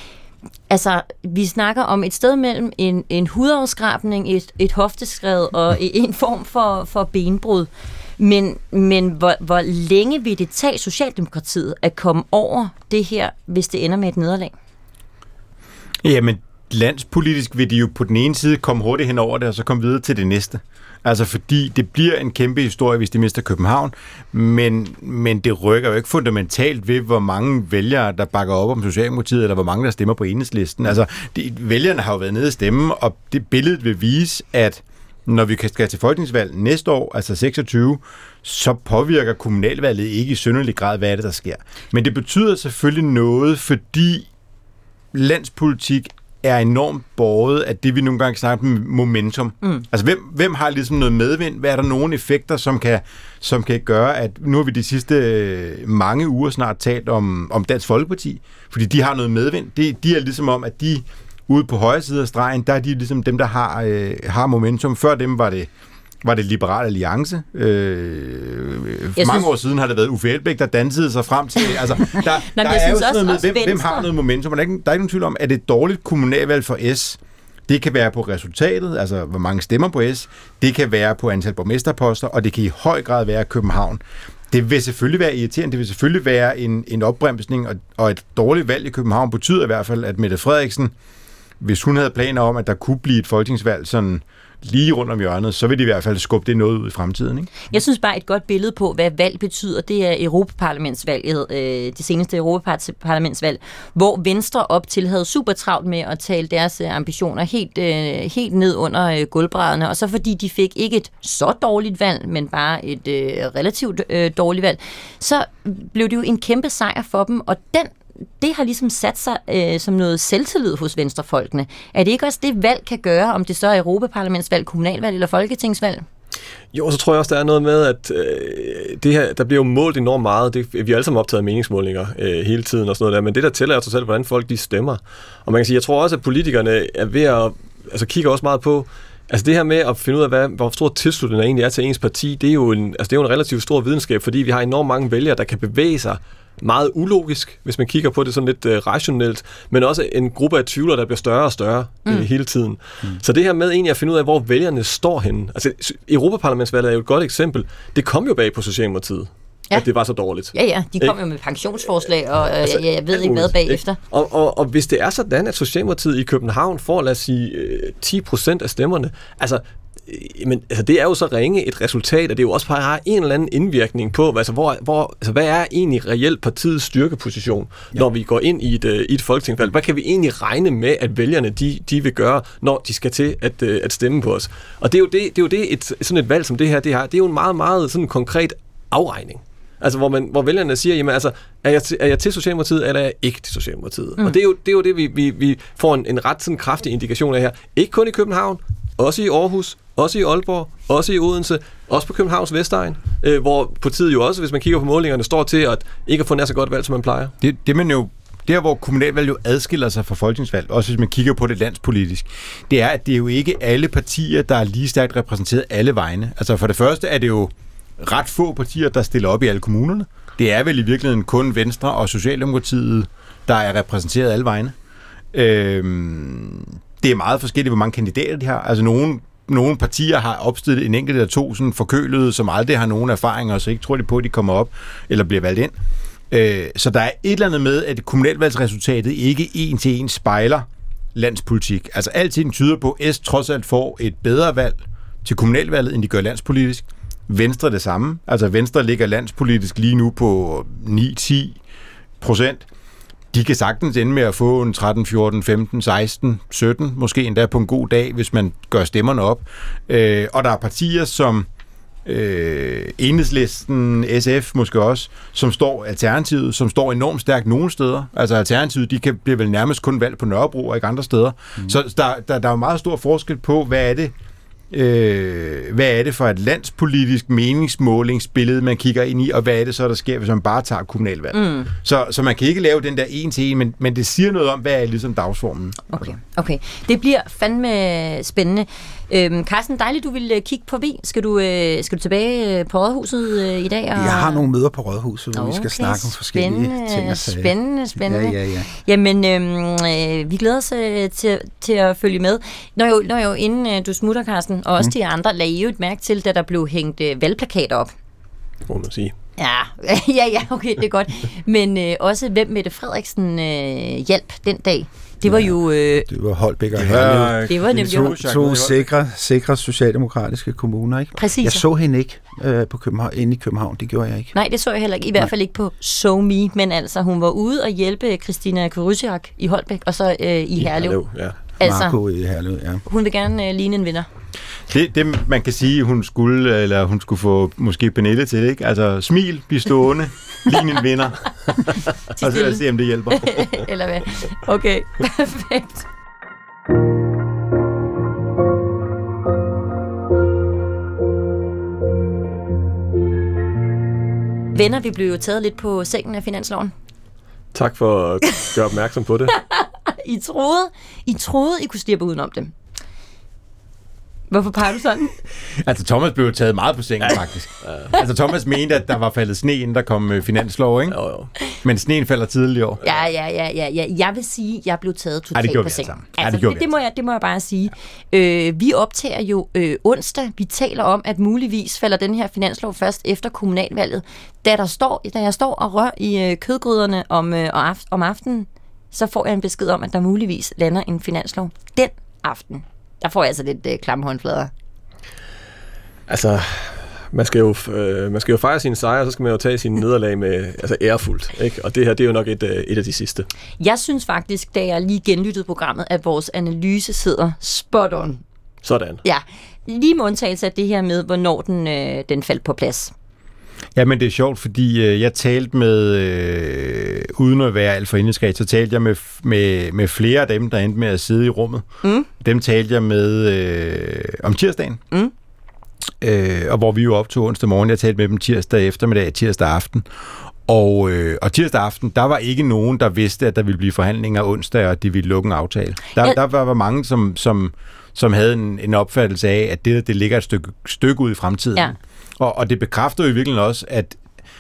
Altså, vi snakker om et sted mellem en, en hudafskrabning, et, et hofteskred og en form for, for benbrud. Men, men hvor, hvor længe vil det tage Socialdemokratiet at komme over det her, hvis det ender med et nederlag? Jamen, landspolitisk vil de jo på den ene side komme hurtigt hen over det, og så komme videre til det næste. Altså fordi det bliver en kæmpe historie, hvis de mister København, men, men det rykker jo ikke fundamentalt ved, hvor mange vælgere, der bakker op om Socialdemokratiet, eller hvor mange, der stemmer på Enhedslisten. Altså, de, vælgerne har jo været nede at stemme, og det billede vil vise, at når vi skal til folketingsvalg næste år, altså seksogtyve, så påvirker kommunalvalget ikke i synderlig grad, hvad er det, der sker. Men det betyder selvfølgelig noget, fordi landspolitik er enormt båret af det, vi nogle gange snakker om momentum. Mm. Altså, hvem, hvem har ligesom noget medvind? Hvad er der nogle effekter, som kan, som kan gøre, at nu har vi de sidste mange uger snart talt om, om Dansk Folkeparti, fordi de har noget medvind. De, de er ligesom om, at de ude på højre side af stregen, der er de ligesom dem, der har, øh, har momentum. Før dem var det, var det Liberal Alliance, øh, for mange år siden har det været Uffe Elbæk, der dansede sig frem til... Altså, der, Nå, der er jo sådan noget med, hvem, hvem har noget momentum. Der er, ikke, der er ikke nogen tvivl om, at et dårligt kommunalvalg for S, det kan være på resultatet, altså hvor mange stemmer på S, det kan være på antal borgmesterposter, og det kan i høj grad være København. Det vil selvfølgelig være irriterende, det vil selvfølgelig være en, en opbremsning, og, og et dårligt valg i København betyder i hvert fald, at Mette Frederiksen, hvis hun havde planer om, at der kunne blive et folketingsvalg sådan lige rundt om hjørnet, så vil de i hvert fald skubbe det noget ud i fremtiden, ikke? Jeg synes bare, et godt billede på, hvad valg betyder, det er Europaparlamentsvalget, øh, det seneste Europaparlamentsvalg, hvor Venstre op til havde super travlt med at tale deres ambitioner helt, øh, helt ned under øh, gulvbrædderne, og så fordi de fik ikke et så dårligt valg, men bare et øh, relativt øh, dårligt valg, så blev det jo en kæmpe sejr for dem, og den det har ligesom sat sig øh, som noget selvtillid hos venstrefolkene. Er det ikke også det, valg kan gøre, om det så er Europaparlamentsvalg, kommunalvalg eller folketingsvalg? Jo, så tror jeg også, der er noget med, at øh, det her, der bliver jo målt enormt meget. Det, vi er alle sammen optaget af meningsmålinger øh, hele tiden og sådan noget der, men det der tæller jo sig selv, hvordan folk de stemmer. Og man kan sige, jeg tror også, at politikerne er ved at, altså kigger også meget på, altså det her med at finde ud af, hvad, hvor stor tilslutning der egentlig er til ens parti, det er jo en, altså det er jo en relativt stor videnskab, fordi vi har enormt mange vælgere, der kan bevæge sig meget ulogisk, hvis man kigger på det sådan lidt uh, rationelt, men også en gruppe af tvivlere, der bliver større og større mm. uh, hele tiden. Mm. Så det her med egentlig at finde ud af, hvor vælgerne står henne. Altså, Europaparlamentsvalget er jo et godt eksempel. Det kom jo bag på Socialdemokratiet, ja. At det var så dårligt. Ja, ja. De kom jo med pensionsforslag, og øh, altså, jeg, jeg ved ikke hvad bagefter. Og, og, og hvis det er sådan, at Socialdemokratiet i København får, lad os sige, ti procent af stemmerne, altså men altså, det er jo så ringe et resultat, og det er jo også bare har en eller anden indvirkning på, altså, hvor, hvor, altså, hvad er egentlig reelt partiets styrkeposition, ja. Når vi går ind i et, i et folketingsvalg? Hvad kan vi egentlig regne med, at vælgerne de, de vil gøre, når de skal til at, at stemme på os? Og det er jo det, det, er jo det et, sådan et valg som det her, det her, det er jo en meget, meget sådan konkret afregning. Altså, hvor, man, hvor vælgerne siger, jamen altså, er jeg, til, er jeg til Socialdemokratiet, eller er jeg ikke til Socialdemokratiet? Mm. Og det er jo det, er jo det vi, vi, vi får en, en ret sådan kraftig indikation af her. Ikke kun i København, også i Aarhus, også i Aalborg, også i Odense, også på Københavns Vestegn, øh, hvor partiet jo også, hvis man kigger på målingerne, står til at ikke at få nær så godt valg, som man plejer. Det, det man jo, der hvor kommunalvalg jo adskiller sig fra folketingsvalg, også hvis man kigger på det landspolitisk, det er, at det er jo ikke alle partier, der er lige stærkt repræsenteret alle vegne. Altså for det første er det jo ret få partier, der stiller op i alle kommunerne. Det er vel i virkeligheden kun Venstre og Socialdemokratiet, der er repræsenteret alle vegne. Øhm, det er meget forskelligt, hvor mange kandidater de har. Altså nogle Nogle partier har opstillet en enkelt eller to sådan forkølede, som aldrig har nogen erfaringer, og så ikke tror de på, at de kommer op eller bliver valgt ind. Øh, så der er et eller andet med, at kommunalvalgsresultatet ikke en til en spejler landspolitik. Altså alting tyder på, at S trods alt får et bedre valg til kommunalvalget, end de gør landspolitisk. Venstre det samme. Altså Venstre ligger landspolitisk lige nu på ni til ti procent. De kan sagtens ende med at få en tretten, fjorten, femten, seksten, sytten, måske endda på en god dag, hvis man gør stemmerne op. Øh, og der er partier som øh, Enhedslisten, S F måske også, som står Alternativet, som står enormt stærkt nogle steder. Altså Alternativet, de kan blive vel nærmest kun valgt på Nørrebro og ikke andre steder. Mm. Så der, der, der er jo meget stor forskel på, hvad er det, Øh, hvad er det for et landspolitisk meningsmålingsbillede, man kigger ind i, og hvad er det så, der sker, hvis man bare tager kommunalvalg. Mm. Så, så man kan ikke lave den der en til en, men, men det siger noget om, hvad er ligesom dagsformen. Okay, okay. Det bliver fandme spændende. Øhm, Carsten, dejligt, du vil kigge på vi. Skal du, øh, skal du tilbage på Rådhuset øh, i dag? Og... Jeg har nogle møder på Rådhuset, hvor okay, vi skal snakke om forskellige spændende, ting og sager. Spændende, spændende. Ja, ja, ja. Jamen, øh, vi glæder os øh, til, til at følge med. Når jo, når jo inden øh, du smutter, Carsten, og også mm. de andre, lagde I jo et mærke til, da der blev hængt øh, valgplakater op. Det må man sige. Ja, ja, ja, okay, det er godt. Men øh, også, hvem Mette Frederiksen øh, hjalp den dag. Det var ja, jo... Øh, det var Holbæk og Herlev. Det var nemlig to, to sikre, sikre socialdemokratiske kommuner, ikke? Præcis. Jeg så hende ikke øh, på København, inde i København. Det gjorde jeg ikke. Nej, det så jeg heller ikke. I hvert fald ikke på SoMe. Men altså, hun var ude og hjælpe Christina Kurusiak i Holbæk, og så øh, i, I Herlev. Herlev ja. Altså, Marco i Herlev, ja. Hun vil gerne øh, ligne en vinder. Det, det, man kan sige, hun skulle, eller hun skulle få måske Pernille til, ikke? Altså, smil, bliv stående, ligne en vinder. Og så se, om det hjælper. Eller hvad? Okay, perfekt. Venner, vi blev jo taget lidt på sengen af finansloven. Tak for at gøre opmærksom på det. I troede, I troede, I kunne slippe udenom dem. Hvorfor peger du sådan? Altså, Thomas blev taget meget på sengen, faktisk. Ja. Altså, Thomas mente, at der var faldet sne, inden der kom øh, finanslov, ikke? Jo, jo. Men sneen falder tidligt i år. Ja, ja, ja, ja, ja. Jeg vil sige, at jeg blev taget totalt ja, på sengen. Ja, altså, det, det, det, må jeg, det må jeg bare sige. Ja. Øh, vi optager jo øh, onsdag. Vi taler om, at muligvis falder den her finanslov først efter kommunalvalget. Da, der står, da jeg står og rør i øh, kødgryderne om, øh, om aftenen, så får jeg en besked om, at der muligvis lander en finanslov den aften. Der får jeg altså lidt øh, klamme håndflader. Altså, man skal jo, øh, man skal jo fejre sine sejre, så skal man jo tage sine nederlag med altså ærefuldt, ikke? Og det her, det er jo nok et, øh, et af de sidste. Jeg synes faktisk, da jeg lige genlyttede programmet, at vores analyse sidder spot on. Sådan. Ja, lige med undtagelse af det her med, hvornår den, øh, den faldt på plads. Ja, men det er sjovt, fordi øh, jeg talte med, øh, uden at være alt for indeskrevet, så talte jeg med, med, med flere af dem, der endte med at sidde i rummet. Mm. Dem talte jeg med øh, om tirsdagen, mm. øh, og hvor vi jo optog onsdag morgen. Jeg talte med dem tirsdag eftermiddag, tirsdag aften. Og, øh, og tirsdag aften, der var ikke nogen, der vidste, at der ville blive forhandlinger onsdag, og de ville lukke en aftale. Der, ja. der var, var mange, som, som, som havde en, en opfattelse af, at det, det ligger et stykke, stykke ud i fremtiden. Ja. Og, og det bekræfter jo i virkeligheden også, at,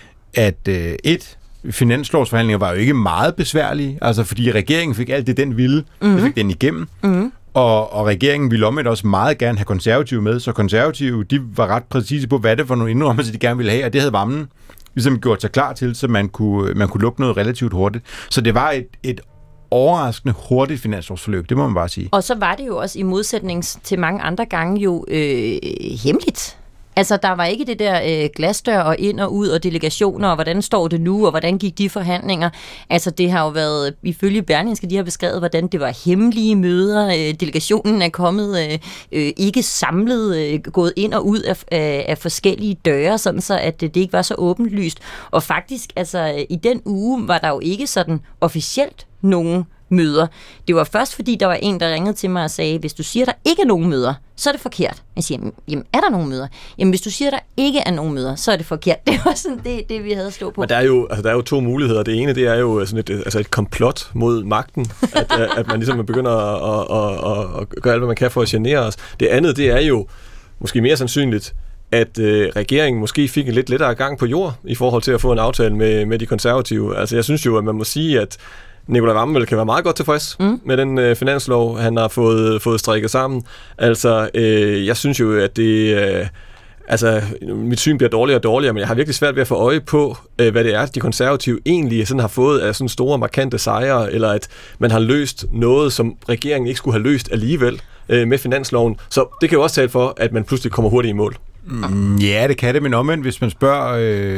at øh, et, finanslovsforhandlinger var jo ikke meget besværlige, altså fordi regeringen fik alt det, den ville, mm-hmm. det fik den igennem. Mm-hmm. Og, og regeringen ville omvendt også meget gerne have konservative med, så konservative, de var ret præcise på, hvad det var nogle indrømmelser, de gerne ville have, og det havde Vammen ligesom gjort sig klar til, så man kunne, man kunne lukke noget relativt hurtigt. Så det var et, et overraskende hurtigt finanslovsforløb, det må man bare sige. Og så var det jo også i modsætning til mange andre gange jo øh, hemmeligt. Altså, der var ikke det der øh, glasdør og ind og ud og delegationer, og hvordan står det nu, og hvordan gik de forhandlinger. Altså, det har jo været, ifølge Berlingske, de har beskrevet, hvordan det var hemmelige møder. Øh, delegationen er kommet øh, øh, ikke samlet, øh, gået ind og ud af, af, af forskellige døre, sådan så at det ikke var så åbenlyst. Og faktisk, altså, i den uge var der jo ikke sådan officielt nogen møder. Det var først, fordi der var en, der ringede til mig og sagde, hvis du siger, der ikke er nogen møder, så er det forkert. Jeg siger, jamen, er der nogen møder? Jamen, hvis du siger, der ikke er nogen møder, så er det forkert. Det var sådan det, det vi havde stået på. Men der er jo, altså, der er jo to muligheder. Det ene, det er jo sådan et, altså et komplot mod magten, at, at man ligesom begynder at, at, at, at gøre alt, hvad man kan for at genere os. Det andet, det er jo måske mere sandsynligt, at øh, regeringen måske fik en lidt lettere gang på jord i forhold til at få en aftale med, med de konservative. Altså, jeg synes jo, at man må sige, at Nicolai Wammen kan være meget godt tilfreds mm. med den øh, finanslov, han har fået, fået strikket sammen. Altså, øh, jeg synes jo, at det... Øh, altså, mit syn bliver dårligere og dårligere, men jeg har virkelig svært ved at få øje på, øh, hvad det er, de konservative egentlig sådan har fået af sådan store, markante sejre, eller at man har løst noget, som regeringen ikke skulle have løst alligevel øh, med finansloven. Så det kan jo også tale for, at man pludselig kommer hurtigt i mål. Mm, ja, det kan det, men omvendt, hvis man spørger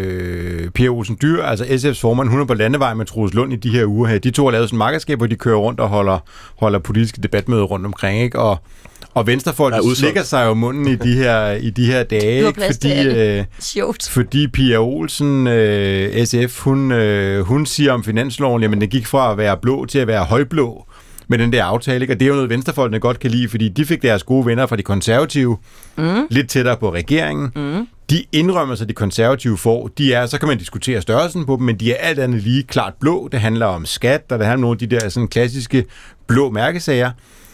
øh, Pia Olsen Dyhr, altså S F's formand, hun er på landevej med Troels Lund i de her uger her. De to har lavet sådan et markedskab, hvor de kører rundt og holder, holder politiske debatmøder rundt omkring, ikke? Og, og venstrefolk slikker sig jo munden i de her, i de her dage, ikke? Fordi, øh, fordi Pia Olsen, øh, S F, hun, øh, hun siger om finansloven, jamen den gik fra at være blå til at være højblå med den der aftale, ikke? Og det er jo noget, venstrefolkene godt kan lide, fordi de fik deres gode venner fra de konservative mm. lidt tættere på regeringen. Mm. De indrømmelser, de konservative får, de er, så kan man diskutere størrelsen på dem, men de er alt andet lige klart blå. Det handler om skat, og det handler om nogle af de der sådan klassiske blå mærkesager.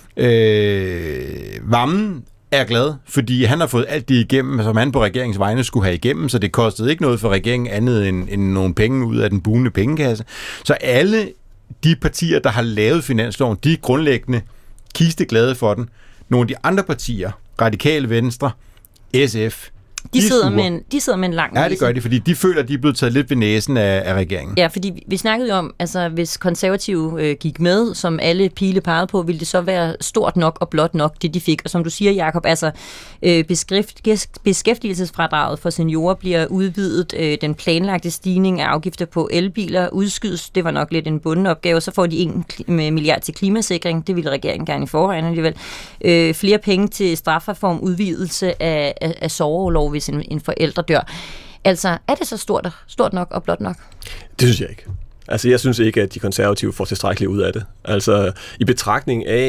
Øh, Vammen er glad, fordi han har fået alt det igennem, som han på regeringens vegne skulle have igennem, så det kostede ikke noget for regeringen andet end, end nogle penge ud af den bugnende pengekasse. Så alle de partier, der har lavet finansloven, de er grundlæggende kisteglade for den. Nogle af de andre partier, Radikale Venstre, S F, De, de, sidder med en, de sidder med en lang næse. Ja, det gør de, fordi de føler, at de er blevet taget lidt ved næsen af, af regeringen. Ja, fordi vi snakkede jo om, altså hvis konservative øh, gik med, som alle pile pegede på, ville det så være stort nok og blot nok, det de fik. Og som du siger, Jacob, altså øh, beskæftigelsesfradraget for seniorer bliver udvidet. Øh, den planlagte stigning af afgifter på elbiler udskydes. Det var nok lidt en bunden opgave. Så får de en milliard til klimasikring. Det ville regeringen gerne i forvejen alligevel. Øh, flere penge til strafreform, udvidelse af, af, af sorgorlov, hvis en, en forælder dør. Altså, er det så stort, stort nok og blot nok? Det synes jeg ikke. Altså, jeg synes ikke, at de konservative får tilstrækkeligt ud af det. Altså, i betragtning af,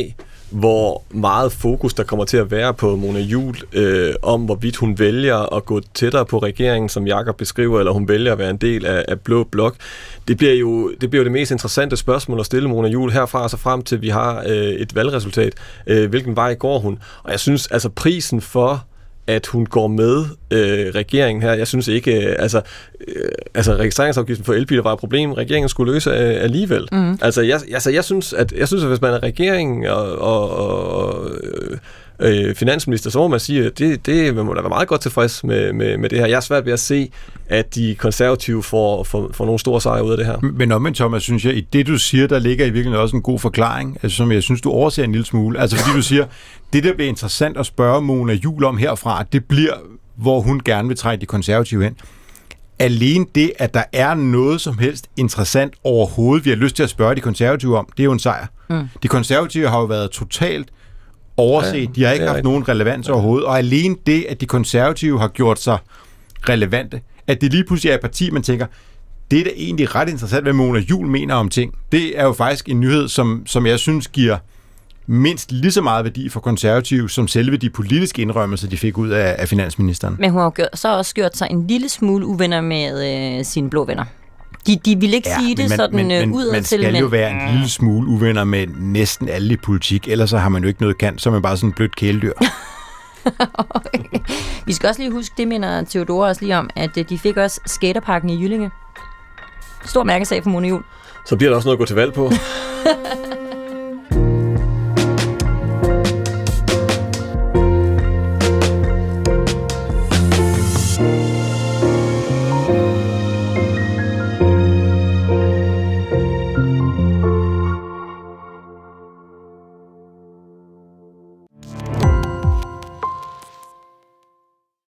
hvor meget fokus der kommer til at være på Mona Juul, øh, om hvorvidt hun vælger at gå tættere på regeringen, som Jakob beskriver, eller hun vælger at være en del af, af Blå Blok. Det bliver jo det, bliver jo det mest interessante spørgsmål at stille Mona Juul herfra og så frem til, vi har øh, et valgresultat. Øh, hvilken vej går hun? Og jeg synes, altså prisen for at hun går med øh, regeringen her. Jeg synes ikke, øh, altså, øh, altså registreringsafgiften for elbiler var et problem, regeringen skulle løse øh, alligevel. Mm. Altså, jeg, altså, jeg synes, at jeg synes, at hvis man er regeringen og, og, og øh, finansminister, så må man sige, at det, det man må da være meget godt tilfreds med, med, med det her. Jeg er svært ved at se, at de konservative får, får, får nogle store sejre ud af det her. Men omvendt, Thomas, synes jeg, i det du siger, der ligger i virkeligheden også en god forklaring, altså, som jeg synes, du overser en lille smule. Altså fordi du siger, det der bliver interessant at spørge Mona Juul om herfra, det bliver, hvor hun gerne vil trække de konservative hen. Alene det, at der er noget som helst interessant overhovedet, vi har lyst til at spørge de konservative om, det er jo en sejr. Mm. De konservative har jo været totalt overset. Ja, de har ikke haft nogen relevans overhovedet. Og alene det, at de konservative har gjort sig relevante, at det lige pludselig er et parti, man tænker, det er da egentlig ret interessant, hvad Mona Juul mener om ting. Det er jo faktisk en nyhed, som, som jeg synes giver mindst lige så meget værdi for konservative, som selve de politiske indrømmelser, de fik ud af, af finansministeren. Men hun har gjort, så også gjort sig en lille smule uvenner med øh, sine blå venner. De, de vil ikke ja, sige det man, sådan men, ud man til. Man skal jo være en lille smule uvenner med næsten alle i politik, ellers så har man jo ikke noget kant, så er man bare sådan en blødt kæledyr. Okay. Vi skal også lige huske, det minder Theodora også lige om, at de fik også skaterparken i Jyllinge. Stor mærkesag for Mona Juul. Så bliver der også noget at gå til valg på.